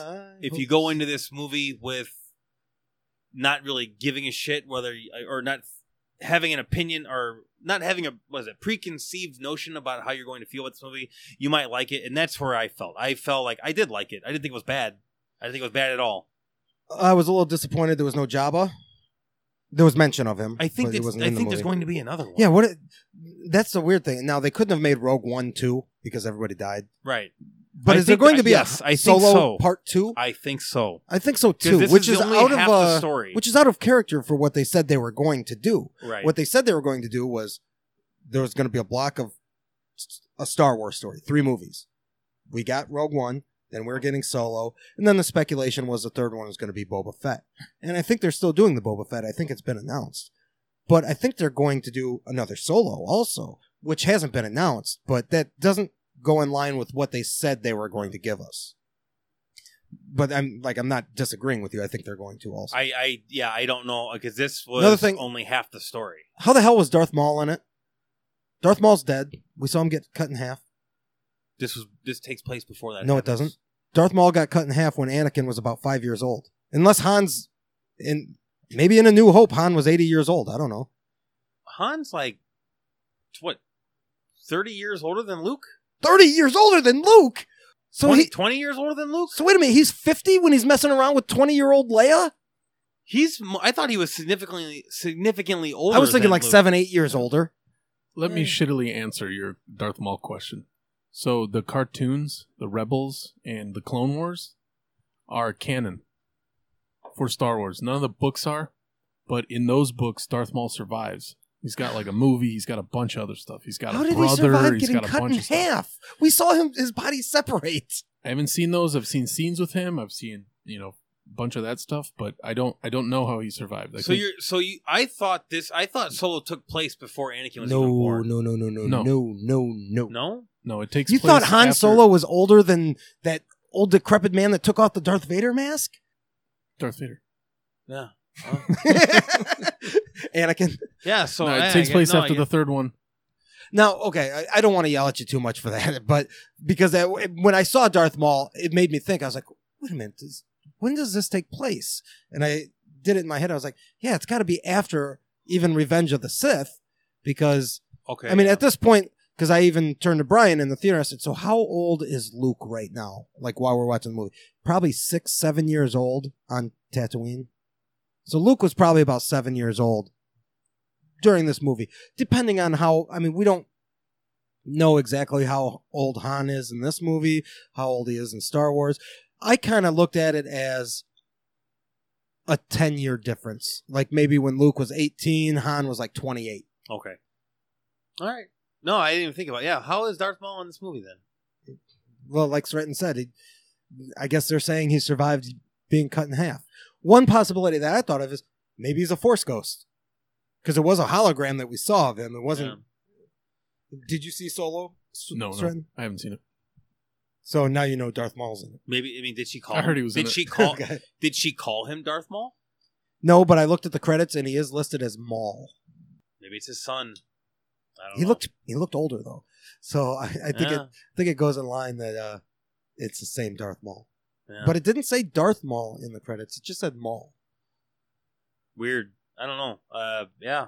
not really giving a shit or not having an opinion or not having a preconceived notion about how you're going to feel about this movie, you might like it. And that's where I felt. I felt like I did like it. I didn't think it was bad. I didn't think it was bad at all. I was a little disappointed there was no Jabba. There was mention of him. I think there's going to be another one. Yeah, that's the weird thing. Now, they couldn't have made Rogue One 2 because everybody died. Right. But is there going to be a Solo Part 2? I think so. I think so too, which is out half the story. Which is out of character for what they said they were going to do. Right. What they said they were going to do was there was going to be a block of a Star Wars story, 3 movies. We got Rogue One, then we were getting Solo, and then the speculation was the third one was going to be Boba Fett. And I think they're still doing the Boba Fett. I think it's been announced. But I think they're going to do another Solo also, which hasn't been announced, but that doesn't go in line with what they said they were going to give us. But I'm not disagreeing with you. I think they're going to also. I don't know, because this Another was thing- only half the story. How the hell was Darth Maul in it? Darth Maul's dead. We saw him get cut in half. This takes place before that. No, it happens. doesn't. Darth Maul got cut in half when Anakin was about 5 years old. Unless maybe in A New Hope, Han was 80 years old. I don't know. Han's like, what, 30 years older than Luke? 30 years older than Luke. So 20 years older than Luke? So wait a minute, he's 50 when he's messing around with 20-year-old Leia? I thought he was significantly older. I was thinking than like Luke. 7-8 years older. Let me shittily answer your Darth Maul question. So the cartoons, the Rebels, and the Clone Wars are canon for Star Wars. None of the books are, but in those books, Darth Maul survives. He's got like a movie. He's got a bunch of other stuff. He's got How a did brother. he survive He's getting got a cut bunch in of stuff. half? We saw his body separate. I haven't seen those. I've seen scenes with him. I've seen a bunch of that stuff, but I don't know how he survived. I thought Solo took place before Anakin was even born. No. No, it takes. You place thought Han after Solo was older than that old decrepit man that took off the Darth Vader mask? Darth Vader. Yeah. Anakin. Yeah, so No, it takes place after the third one. Now, okay, I don't want to yell at you too much for that, but because when I saw Darth Maul, it made me think. I was like, wait a minute, when does this take place? And I did it in my head. I was like, yeah, it's got to be after even Revenge of the Sith, because, Okay. I mean, at this point, because I even turned to Brian in the theater, I said, so how old is Luke right now? Like, while we're watching the movie? Probably 6-7 years old on Tatooine. So Luke was probably about 7 years old during this movie, depending on how, I mean, we don't know exactly how old Han is in this movie, how old he is in Star Wars. I kind of looked at it as a 10-year difference. Like maybe when Luke was 18, Han was like 28. Okay. All right. No, I didn't even think about it. Yeah, how is Darth Maul in this movie then? Well, like Stratton said, I guess they're saying he survived being cut in half. One possibility that I thought of is maybe he's a Force ghost. Because it was a hologram that we saw of him. It wasn't... Yeah. Did you see Solo? No, I haven't seen it. So now you know Darth Maul's in it. Maybe, I mean, did she call I heard he was in Did it. she call Okay. Did she call him Darth Maul? No, but I looked at the credits and he is listed as Maul. Maybe it's his son. I don't He know. looked older though. So I think it goes in line that it's the same Darth Maul. Yeah. But it didn't say Darth Maul in the credits. It just said Maul. Weird. I don't know. Yeah.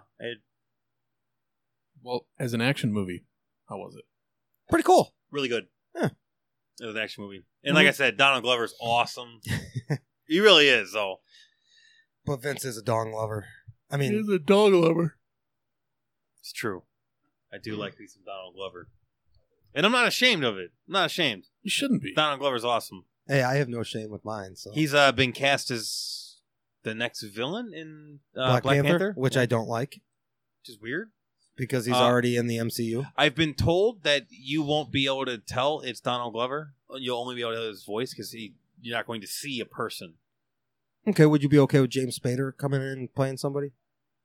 Well, as an action movie, how was it? Pretty cool. Really good. Yeah. It was an action movie. And like I said, Donald Glover's awesome. He really is, though. But Vince is a dong lover. I mean, He's a dog lover. It's true. I do like me some Donald Glover. And I'm not ashamed of it. I'm not ashamed. You shouldn't be. Donald Glover's awesome. hey, I have no shame with mine. So He's been cast as the next villain in Black Panther, which I don't like which is weird. because he's already in the MCU. I've been told that you won't be able to tell it's Donald Glover. You'll only be able to hear his voice because you're not going to see a person. Okay, would you be okay with James Spader coming in and playing somebody?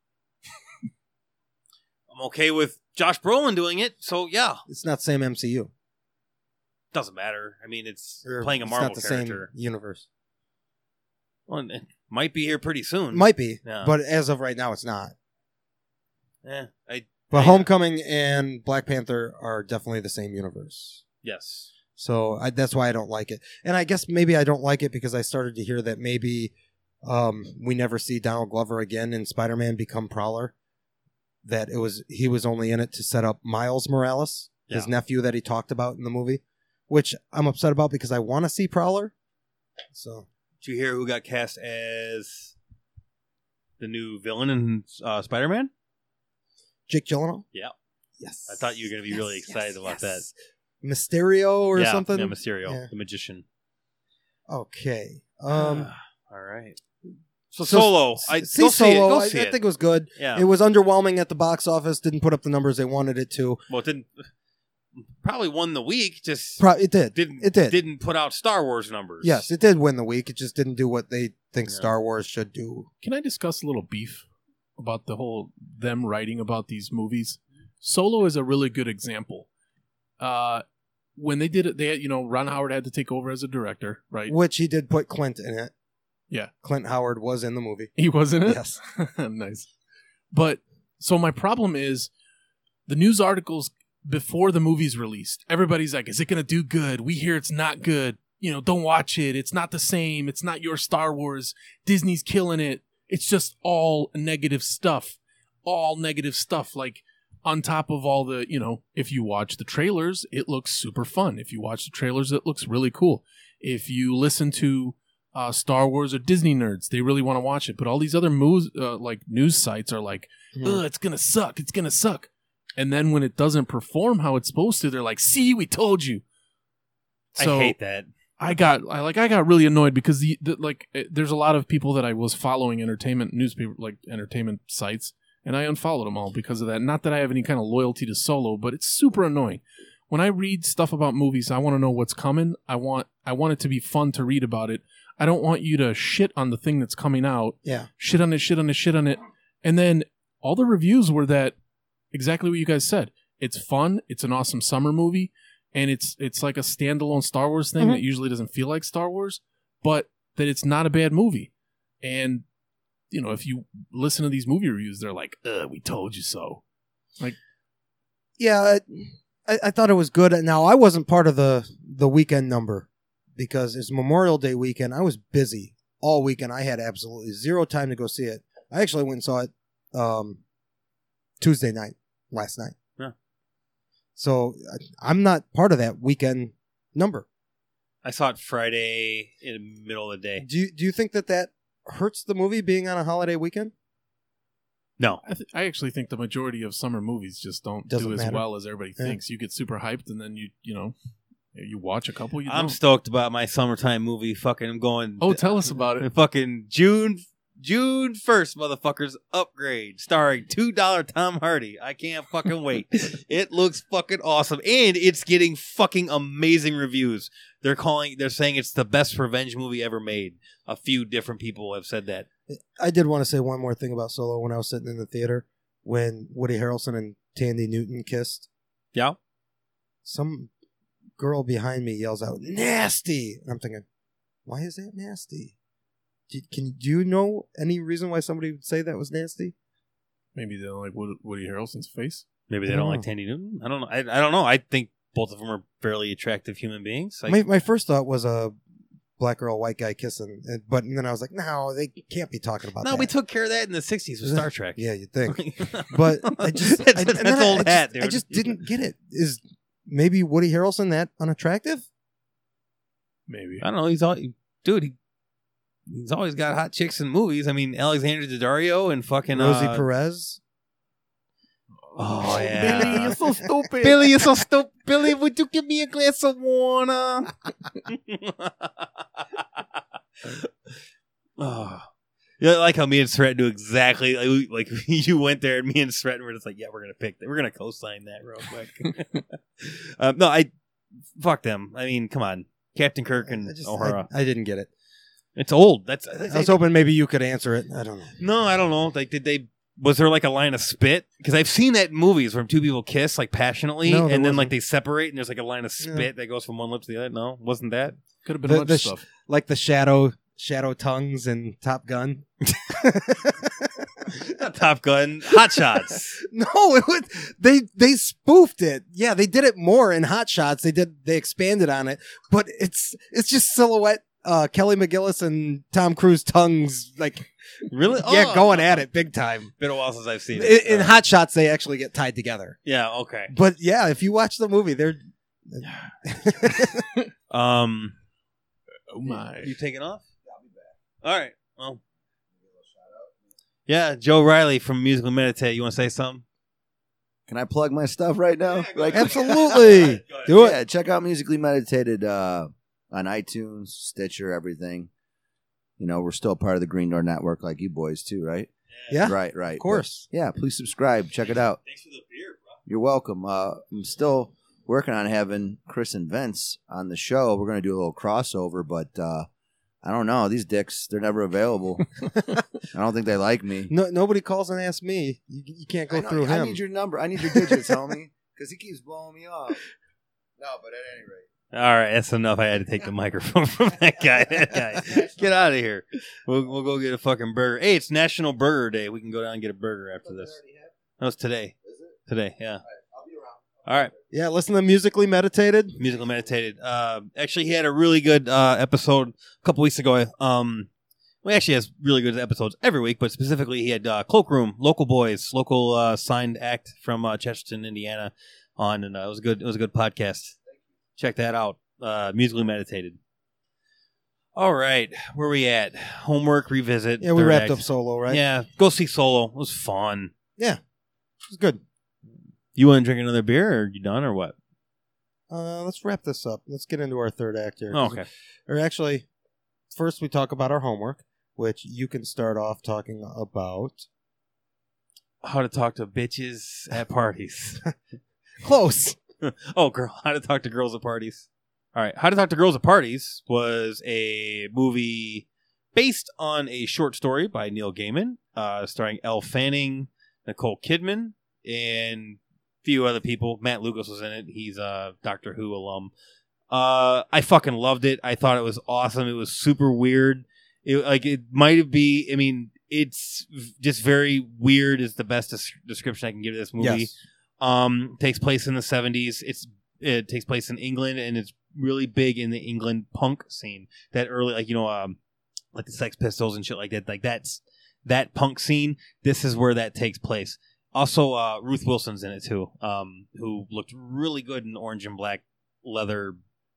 I'm okay with Josh Brolin doing it, so yeah. It's not the same MCU. Doesn't matter. I mean, it's Or playing a it's Marvel not the character. same universe. Well, it might be here pretty soon. Might be, Yeah. but as of right now, it's not. But I- Homecoming and Black Panther are definitely the same universe. Yes. So that's why I don't like it. And I guess maybe I don't like it because I started to hear that maybe we never see Donald Glover again in Spider-Man become Prowler. That he was only in it to set up Miles Morales, his nephew that he talked about in the movie, which I'm upset about because I want to see Prowler. So, Did you hear who got cast as the new villain in Spider-Man? Jake Gyllenhaal? Yeah. Yes. I thought you were going to be really excited about that. Mysterio or something? Yeah, Mysterio, Yeah. the magician. Okay. All right. So So Solo. see Go see it. Solo. Go I see it. think it was good. Yeah. It was underwhelming at the box office. Didn't put up the numbers they wanted it to. Well, it didn't. Probably won the week. Just It did. didn't. It did. Didn't put out Star Wars numbers. Yes, it did win the week. It just didn't do what they think Yeah. Star Wars should do. Can I discuss a little beef about the whole them writing about these movies? Solo is a really good example. when they did it, they had, Ron Howard had to take over as a director, right? Which he did put Clint in it. Yeah. Clint Howard was in the movie. He was in it? Yes. Nice. But so my problem is the news articles before the movie's released. Everybody's like, is it going to do good? We hear it's not good. Don't watch it. It's not the same. It's not your Star Wars. Disney's killing it. It's just all negative stuff. All negative stuff. Like, on top of all the, if you watch the trailers, it looks super fun. If you watch the trailers, it looks really cool. If you listen to Star Wars or Disney nerds, they really want to watch it. But all these other news sites are like, ugh, it's going to suck. It's going to suck. And then when it doesn't perform how it's supposed to, they're like, see, we told you. So I hate that. I got really annoyed because there's a lot of people that I was following entertainment sites, and I unfollowed them all because of that. Not that I have any kind of loyalty to Solo, but it's super annoying. When I read stuff about movies, I want to know what's coming. I want it to be fun to read about it. I don't want you to shit on the thing that's coming out. Yeah. Shit on it. And then all the reviews were that exactly what you guys said. It's fun. It's an awesome summer movie. And it's like a standalone Star Wars thing that usually doesn't feel like Star Wars, but that it's not a bad movie. And, if you listen to these movie reviews, they're like, we told you so. Like, yeah, I thought it was good. Now, I wasn't part of the weekend number because it's Memorial Day weekend. I was busy all weekend. I had absolutely zero time to go see it. I actually went and saw it Tuesday night, last night. Yeah. So I'm not part of that weekend number. I saw it Friday in the middle of the day. Do you think that hurts the movie being on a holiday weekend? No. I actually think the majority of summer movies just don't Doesn't do as matter. well as everybody thinks. You get super hyped and then you watch a couple. I'm stoked about my summertime movie. Fucking, I'm going. Oh, tell us about it. Fucking June 1st, motherfuckers, Upgrade, starring $2 Tom Hardy. I can't fucking wait. It looks fucking awesome, and it's getting fucking amazing reviews. They're saying it's the best revenge movie ever made. A few different people have said that. I did want to say one more thing about Solo when I was sitting in the theater when Woody Harrelson and Tandy Newton kissed. Yeah. Some girl behind me yells out, "Nasty!" And I'm thinking, why is that nasty? Do you know any reason why somebody would say that was nasty? Maybe they don't like Woody Harrelson's face. Maybe they don't like Tandy Newton. I don't know. I don't know. I think both of them are fairly attractive human beings. My first thought was a black girl, white guy kissing, but then I was like, no, they can't be talking about that. No, we took care of that in the 60s with Star Trek. Yeah, you'd think. But I just... that's old hat, dude. I just didn't get it. Is maybe Woody Harrelson that unattractive? Maybe. I don't know. He's always got hot chicks in movies. I mean, Alexandra Daddario and fucking... Rosie Perez? Oh, yeah. Billy, you're so stupid. Billy, you're so stupid. Billy, would you give me a glass of water? Oh. Yeah, I like how me and Sret do exactly like you went there and me and Sret were just like, yeah, we're gonna co-sign that real quick. No, fuck them. I mean, come on, Captain Kirk and O'Hara. I didn't get it. It's old. I was hoping maybe you could answer it. I don't know. No, I don't know. Like, was there like a line of spit? Because I've seen that in movies where two people kiss like passionately, and then like they separate, and there's like a line of spit that goes from one lip to the other. No, wasn't that? Could have been a bunch of stuff. Like the shadow tongues in Top Gun. Not Top Gun, Hot Shots. No, it was they spoofed it. Yeah, they did it more in Hot Shots. They expanded on it, but it's just silhouette. Kelly McGillis and Tom Cruise tongues, like, really? Yeah, going at it big time. Been a while since I've seen it. In Hot Shots, they actually get tied together. Yeah, okay. But yeah, if you watch the movie, they're. Oh my! You taking off? I'll be back. All right. Well. Yeah, Joe Riley from Musical Meditate. You want to say something? Can I plug my stuff right now? Absolutely. Do it. Yeah, check out Musically Meditated on iTunes, Stitcher, everything. You know, we're still part of the Green Door Network like you boys too, right? Yeah. Right. Of course. But, yeah, please subscribe. Check it out. Thanks for the beer, bro. You're welcome. I'm still working on having Chris and Vince on the show. We're going to do a little crossover, but I don't know. These dicks, they're never available. I don't think they like me. No, nobody calls and asks me. You can't go through him. I need your number. I need your digits, homie, because he keeps blowing me off. No, but at any rate. All right, that's enough. I had to take the microphone from that guy. Get out of here. We'll go get a fucking burger. Hey, it's National Burger Day. We can go down and get a burger after this. That was today. Is it? Today, yeah. All right, I'll be around. All right. Yeah, listen to Musically Meditated. Musical Meditated. Actually, he had a really good episode a couple weeks ago. Well, he actually has really good episodes every week, but specifically he had Cloakroom, Local Boys, local signed act from Chesterton, Indiana, on, and it was good. It was a good podcast. Check that out. Musically Meditated. All right, where we at? Homework revisit. Yeah, we third wrapped act. up Solo, right? Yeah, go see Solo. It was fun. It was good. You want to drink another beer, or are you done, or what? Let's wrap this up. Let's get into our third act here. Oh, okay. Or actually, first we talk about our homework, which you can start off talking about. How to talk to bitches at parties. Close. Oh, how to talk to girls at parties. All right, How to Talk to Girls at Parties was a movie based on a short story by Neil Gaiman, starring Elle Fanning, Nicole Kidman, and a few other people. Matt Lucas was in it. He's a Doctor Who alum. I fucking loved it. I thought it was awesome. It was super weird. It might be. I mean, it's just very weird. Is the best description I can give to this movie. Yes. Takes place in the 70s. It takes place in England, and it's really big in the England punk scene. That early, like the Sex Pistols and shit like that. Like that punk scene. This is where that takes place. Also, Ruth Wilson's in it too. Who looked really good in orange and black leather,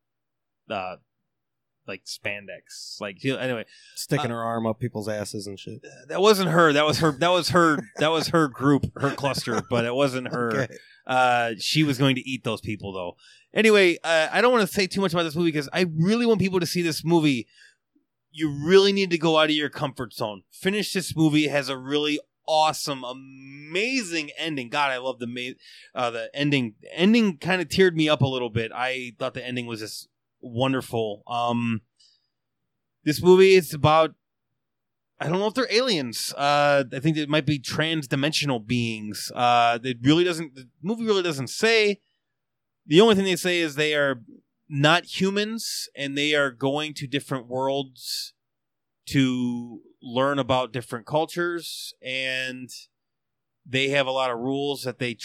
like spandex. Like anyway, Sticking her arm up people's asses and shit. that wasn't her. That was her group, her cluster. But it wasn't her. Okay. She was going to eat those people, though. Anyway, I don't want to say too much about this movie because I really want people to see this movie. You really need to go out of your comfort zone. Finish this movie. It has a really awesome, amazing ending. God, I love the ending. The ending kind of teared me up a little bit. I thought the ending was just wonderful. This movie is about, I don't know if they're aliens. I think it might be trans-dimensional beings. The movie really doesn't say. The only thing they say is they are not humans, and they are going to different worlds to learn about different cultures, and they have a lot of rules that the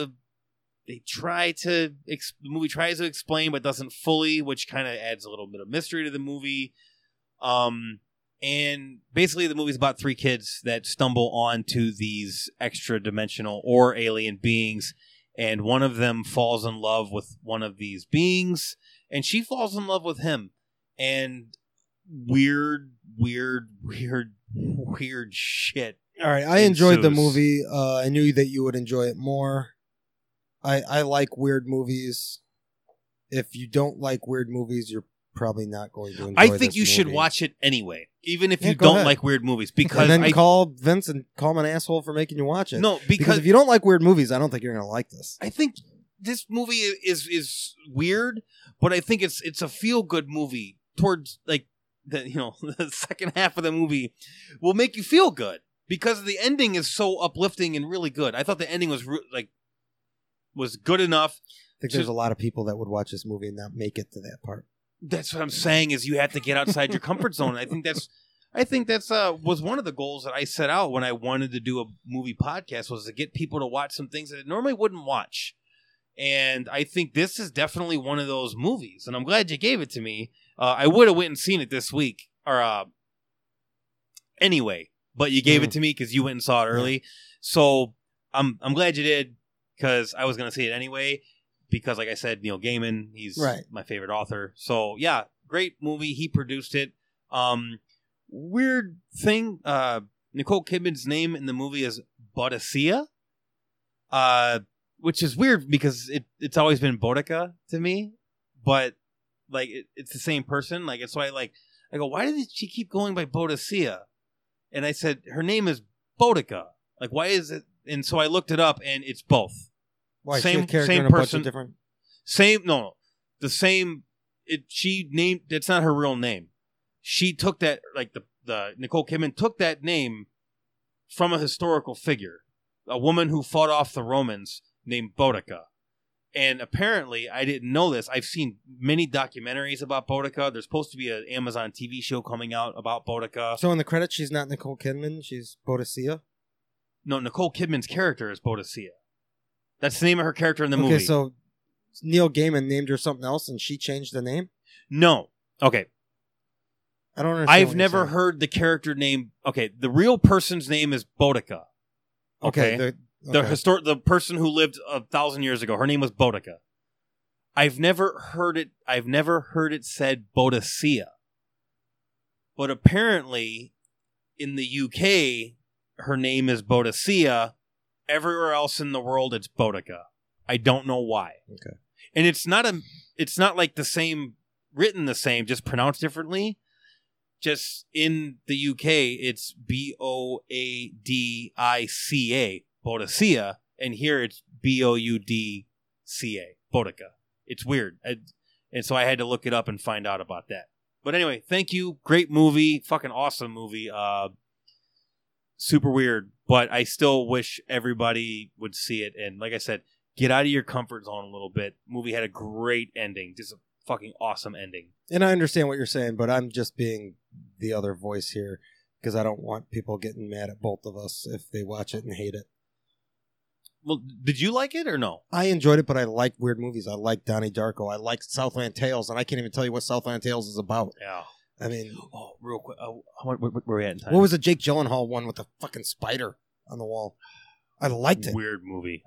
movie tries to explain, but doesn't fully, which kind of adds a little bit of mystery to the movie. And basically the movie's about three kids that stumble onto these extra dimensional or alien beings, and one of them falls in love with one of these beings, and she falls in love with him. And weird shit. All right, I enjoyed the ensues. movie. I knew that you would enjoy it more. I like weird movies. If you don't like weird movies, you're probably not going to enjoy I think this you should movie. watch it anyway, even if Yeah, you go don't ahead. like weird movies. Because And then call Vince and call him an asshole for making you watch it. no, because because if you don't like weird movies, I don't think you're going to like this. I think this movie is weird, but I think it's a feel good movie. Towards like the second half of the movie will make you feel good because the ending is so uplifting and really good. I thought the ending was was good enough. I think there's a lot of people that would watch this movie and not make it to that part. That's what I'm saying is you have to get outside your comfort zone. I think that's was one of the goals that I set out when I wanted to do a movie podcast, was to get people to watch some things that they normally wouldn't watch. And I think this is definitely one of those movies, and I'm glad you gave it to me. I would have went and seen it this week, or anyway, but you gave it to me because you went and saw it early. So I'm glad you did, because I was going to see it anyway. Because, like I said, Neil Gaiman, he's my favorite author. So yeah, great movie. He produced it. Weird thing. Nicole Kidman's name in the movie is Boudica, which is weird because it's always been Boudica to me, but like it's the same person. Like it's why I go, why did she keep going by Boudica? And I said her name is Boudica. Like why is it? And so I looked it up, and it's both. Why, Same character same and a bunch person. of different. The same. She named. It's not her real name. She took that, like the Nicole Kidman took that name from a historical figure, a woman who fought off the Romans named Boudica, And apparently, I didn't know this. I've seen many documentaries about Boudica. There's supposed to be an Amazon TV show coming out about Boudica. So in the credits, she's not Nicole Kidman. She's Boadicea. No, Nicole Kidman's character is Boadicea. That's the name of her character in the movie. Okay, so Neil Gaiman named her something else, and she changed the name. No. Okay. I don't understand. I've what you're never saying. heard the character name. Okay, the real person's name is Boudica. Okay. The person who lived 1,000 years ago, her name was Boudica. I've never heard it said Boadicea. But apparently, in the UK, her name is Boadicea. Everywhere else in the world, it's Boudica. I don't know why. Okay. And it's not like the same, written the same, just pronounced differently. Just in the UK, it's Boadica, Boadicea, and here it's Boudca, Boudica. It's weird. And so I had to look it up and find out about that. But anyway, thank you. Great movie. Fucking awesome movie. Super weird, but I still wish everybody would see it. And like I said, get out of your comfort zone a little bit. Movie had a great ending. Just a fucking awesome ending. And I understand what you're saying, but I'm just being the other voice here because I don't want people getting mad at both of us if they watch it and hate it. Well, did you like it or no? I enjoyed it, but I like weird movies. I like Donnie Darko. I like Southland Tales, and I can't even tell you what Southland Tales is about. Yeah. I mean... Oh, real quick. Where are we at in time? What was the Jake Gyllenhaal one with the fucking spider on the wall? I liked it. Weird movie.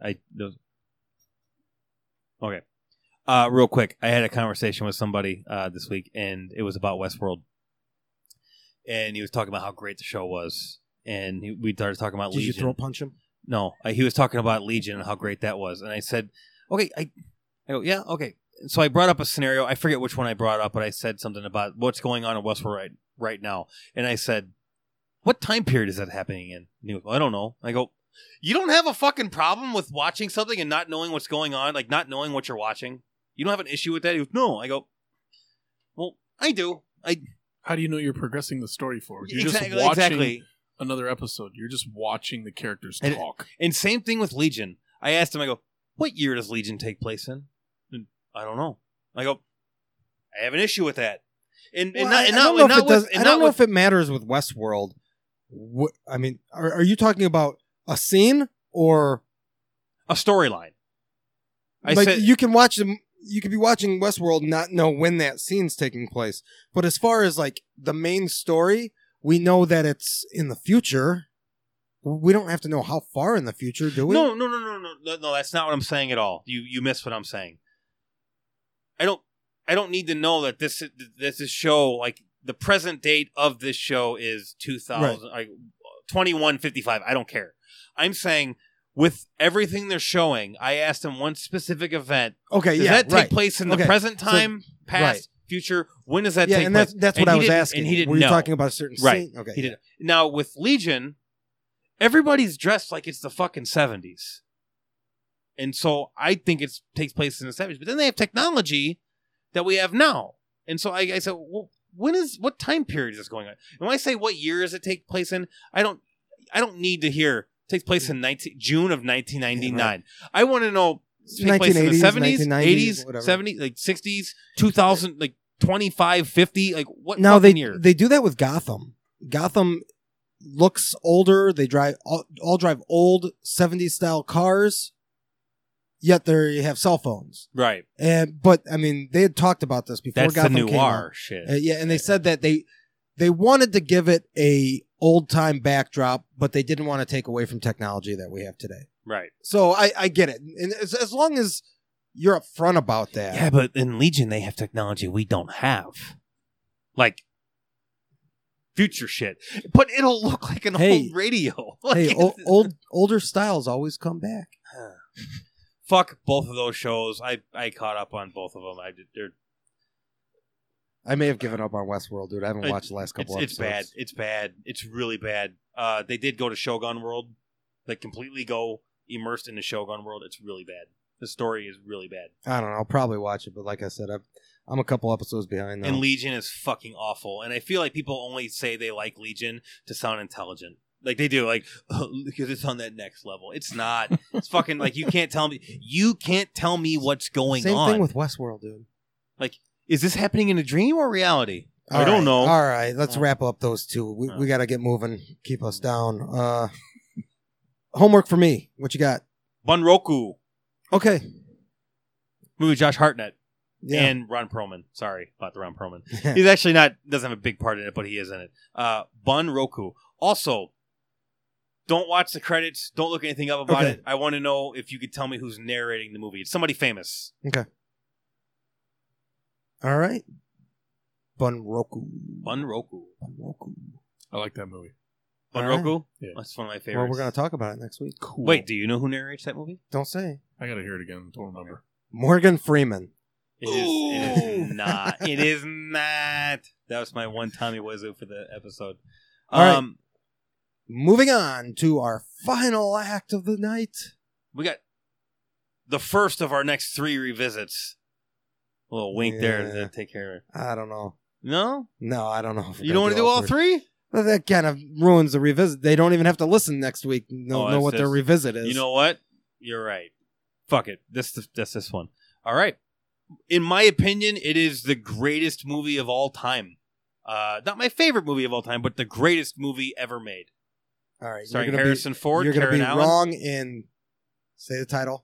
Okay. Real quick. I had a conversation with somebody this week, and it was about Westworld. And he was talking about how great the show was. And we started talking about Legion. Did you throat punch him? No, he was talking about Legion and how great that was. And I said, okay, I go, yeah, okay. So I brought up a scenario. I forget which one I brought up, but I said something about what's going on in Westworld right now. And I said, what time period is that happening in? And he goes, well, I don't know. I go, you don't have a fucking problem with watching something and not knowing what's going on, like not knowing what you're watching? You don't have an issue with that? He goes, no. I go, well, I do. How do you know you're progressing the story forward? You're Exactly. just watching another episode. You're just watching the characters talk. And same thing with Legion. I asked him, I go, what year does Legion take place in? And I don't know. I go, I have an issue with that. I don't know if it matters with Westworld. I mean, are you talking about a scene or a storyline? You can watch them. You could be watching Westworld and not know when that scene's taking place. But as far as like the main story, we know that it's in the future. We don't have to know how far in the future, do we? No. That's not what I'm saying at all. You missed what I'm saying. I don't need to know that this show, like the present date of this show is 2155. I don't care. I'm saying with everything they're showing, I asked them one specific event. Okay, does that take place in the present time, past, future? When does that take place? That's what I was asking. And he didn't Were you know. talking about a certain scene? Okay, he didn't. Now with Legion, everybody's dressed like it's the fucking 70s. And so I think it takes place in the 70s. But then they have technology that we have now. And so I said, well, what time period is this going on? And when I say what year does it take place in, I don't need to hear it takes place in June of 1999. Yeah, right. I want to know it takes place in the 70s, 80s, whatever. 70s, like 60s, 2000, like 25, 50, like what year? They do that with Gotham. Gotham looks older. They all drive old 70s style cars. Yet they have cell phones, right? But I mean, they had talked about this before. That's Gotham the came noir out. shit. Yeah, and they said that they wanted to give it a old time backdrop, but they didn't want to take away from technology that we have today. Right. So I get it, and as long as you're upfront about that. Yeah, but in Legion they have technology we don't have, like future shit. But it'll look like an old radio. Hey, older styles always come back. Fuck both of those shows. I caught up on both of them. I may have given up on Westworld, dude. I haven't watched the last couple episodes. It's bad. It's bad. It's really bad. They did go to Shogun World. They completely go immersed into Shogun World. It's really bad. The story is really bad. I don't know. I'll probably watch it, but like I said, I'm a couple episodes behind now. And Legion is fucking awful. And I feel like people only say they like Legion to sound intelligent. Like they do, like because it's on that next level. It's not. It's fucking like you can't tell me. You can't tell me what's going Same on. thing with Westworld, dude. Like, is this happening in a dream or reality? I All don't right. know. All right, let's wrap up those two. We got to get moving. Keep us down. Homework for me. What you got? Bunroku. Okay. Movie Josh Hartnett Yeah. and Ron Perlman. Sorry about the Ron Perlman. He's actually doesn't have a big part in it, but he is in it. Bunroku. Also, don't watch the credits. Don't look anything up about it. I want to know if you could tell me who's narrating the movie. It's somebody famous. Okay. All right. Bunroku. Bunroku. I like that movie. Bunroku? Yeah. That's one of my favorites. Well, we're going to talk about it next week. Cool. Wait, do you know who narrates that movie? Don't say. I gotta hear it again. Don't remember. Morgan Freeman. It is not. It is not. That was my one Tommy Wiseau for the episode. All right. Moving on to our final act of the night. We got the first of our next 3 revisits. A little wink there Yeah. to take care of it. I don't know. No? No, I don't know. If we're You don't want gonna to do all 3? Well, that kind of ruins the revisit. They don't even have to listen next week. Know that's what their just- revisit is. You know what? You're right. Fuck it. That's this one. All right. In my opinion, it is the greatest movie of all time. Not my favorite movie of all time, but the greatest movie ever made. All right. Starring Harrison Ford, You're going to Karen be Allen. wrong in... Say the title.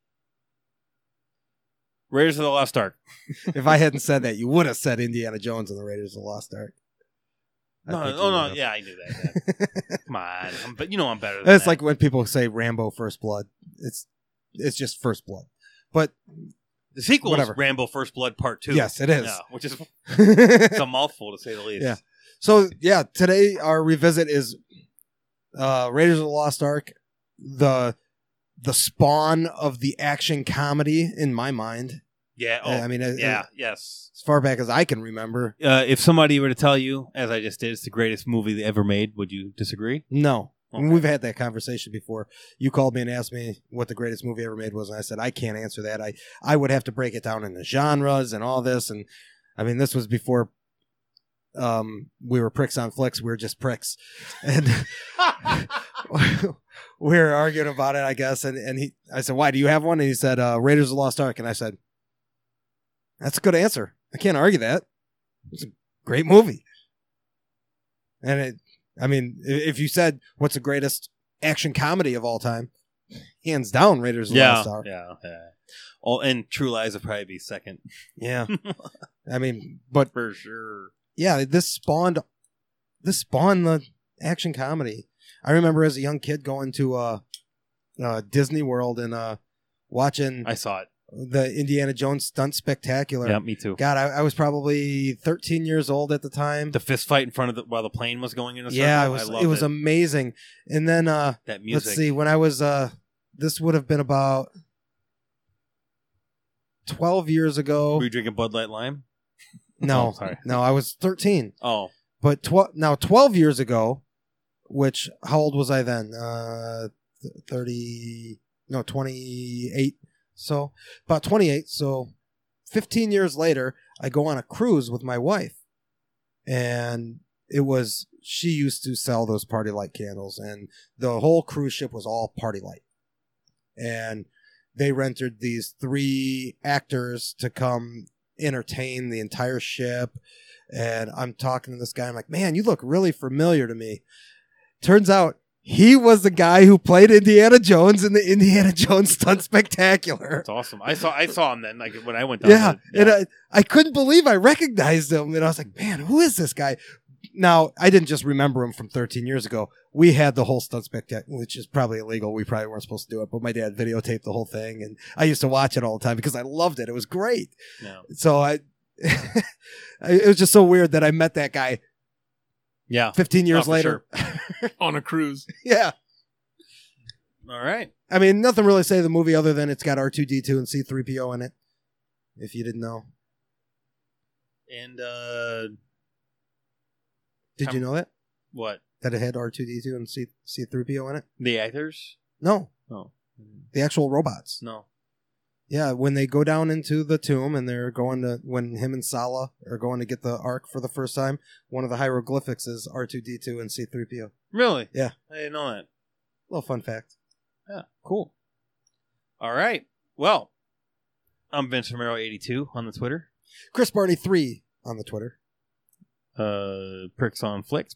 Raiders of the Lost Ark. If I hadn't said that, you would have said Indiana Jones and the Raiders of the Lost Ark. No. Yeah, I knew that. Come on. But you know I'm better than It's that. like when people say Rambo First Blood. It's just First Blood. But the sequel whatever. is Rambo First Blood Part 2. yes, it is. Yeah, which is it's a mouthful to say the least. Yeah. So, yeah, today our revisit is Raiders of the Lost Ark, the spawn of the action comedy in my mind. Yeah. Oh, I mean, yes. as far back as I can remember. If somebody were to tell you, as I just did, it's the greatest movie ever made, would you disagree? No. Okay. We've had that conversation before. You called me and asked me what the greatest movie ever made was, and I said, I can't answer that. I would have to break it down into genres and all this. And, I mean, this was before we were pricks on flicks. We were just pricks. And we were arguing about it, I guess. And I said, why, do you have one? And he said, Raiders of the Lost Ark. And I said, that's a good answer. I can't argue that. It's a great movie. And if you said what's the greatest action comedy of all time, hands down, Raiders of the Lost Ark. Yeah. Oh, and True Lies would probably be second. Yeah. I mean, but For sure. yeah, this spawned the action comedy. I remember as a young kid going to Disney World and watching I saw it. the Indiana Jones Stunt Spectacular. Yeah, me too. God, I was probably 13 years old at the time. The fist fight in front of while the plane was going in a circle. Yeah, I it loved was amazing. And then that music. let's see, when I was this would have been about 12 years ago. Were you drinking Bud Light Lime? No, Oh, sorry. no, I was 13. Oh, But 12 years ago, which how old was I then? 28. So about 28. So 15 years later, I go on a cruise with my wife, and she used to sell those party light candles, and the whole cruise ship was all party light, and they rented these 3 actors to come entertain the entire ship. And I'm talking to this guy. I'm like, man, you look really familiar to me. Turns out he was the guy who played Indiana Jones in the Indiana Jones Stunt Spectacular. that's awesome. I saw him then, like when I went down. Yeah. And I couldn't believe I recognized him. And I was like, man, who is this guy? Now, I didn't just remember him from 13 years ago. We had the whole Stunt Spectacular, which is probably illegal. We probably weren't supposed to do it, but my dad videotaped the whole thing. And I used to watch it all the time because I loved it. It was great. Yeah. So it was just so weird that I met that guy Yeah. 15 years for later. On a cruise. Yeah. All right. I mean, nothing really to say of the movie other than it's got R2-D2 and C-3PO in it, if you didn't know. And Did you know that? what? That it had R2-D2 and C-3PO in it? The actors? No. No. The actual robots. No. Yeah, when they go down into the tomb and they're going to, when him and Sala are going to get the Ark for the first time, one of the hieroglyphics is R2-D2 and C-3PO. Really? Yeah. I didn't know that. Little fun fact. Yeah, cool. All right. Well, I'm Vince Romero 82 on the Twitter. Chris Barney 3 on the Twitter. Pricks on Flicks,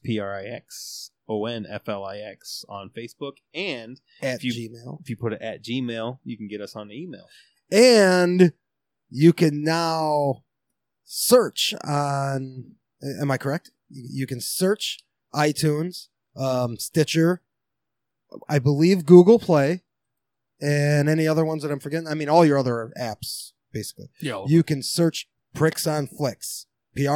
PRIXONFLIX on Facebook. And At if you put it at Gmail, you can get us on the email. And you can now search on, am I correct? You can search iTunes, Stitcher, I believe Google Play, and any other ones that I'm forgetting. I mean, all your other apps, basically. Yeah. You can search Pricks on Flicks,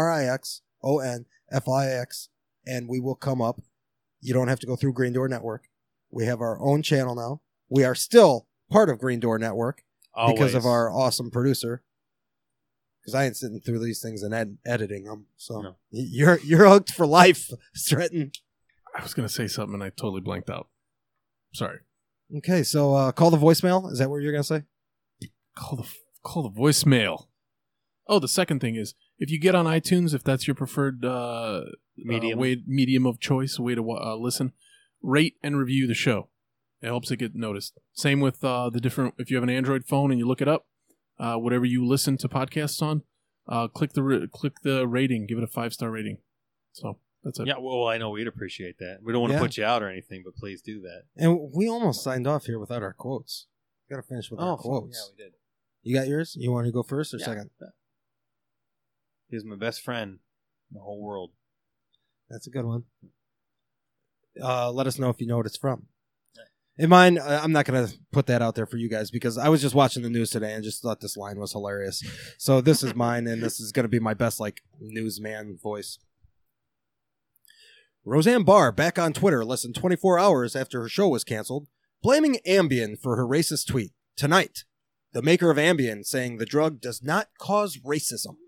PRIXONFLIX, and we will come up. You don't have to go through Green Door Network. We have our own channel now. We are still part of Green Door Network because of our awesome producer. Because I ain't sitting through these things and editing them. So No. you're hooked for life, Stratton. I was going to say something and I totally blanked out. Sorry. Okay, so call the voicemail. Is that what you're going to say? Call the voicemail. Oh, the second thing is, if you get on iTunes, if that's your preferred medium of choice, way to listen, rate and review the show. It helps it get noticed. Same with the different. If you have an Android phone and you look it up, whatever you listen to podcasts on, click the rating, give it a 5-star rating. So that's it. Yeah, well, I know we'd appreciate that. We don't want to put you out or anything, but please do that. And we almost signed off here without our quotes. Got to finish with our quotes. Yeah, we did. You got yours? You want to go first or second? He's my best friend in the whole world. That's a good one. Let us know if you know what it's from. In mine, I'm not going to put that out there for you guys because I was just watching the news today and just thought this line was hilarious. So this is mine, and this is going to be my best newsman voice. Roseanne Barr back on Twitter less than 24 hours after her show was canceled, blaming Ambien for her racist tweet. Tonight, the maker of Ambien saying the drug does not cause racism.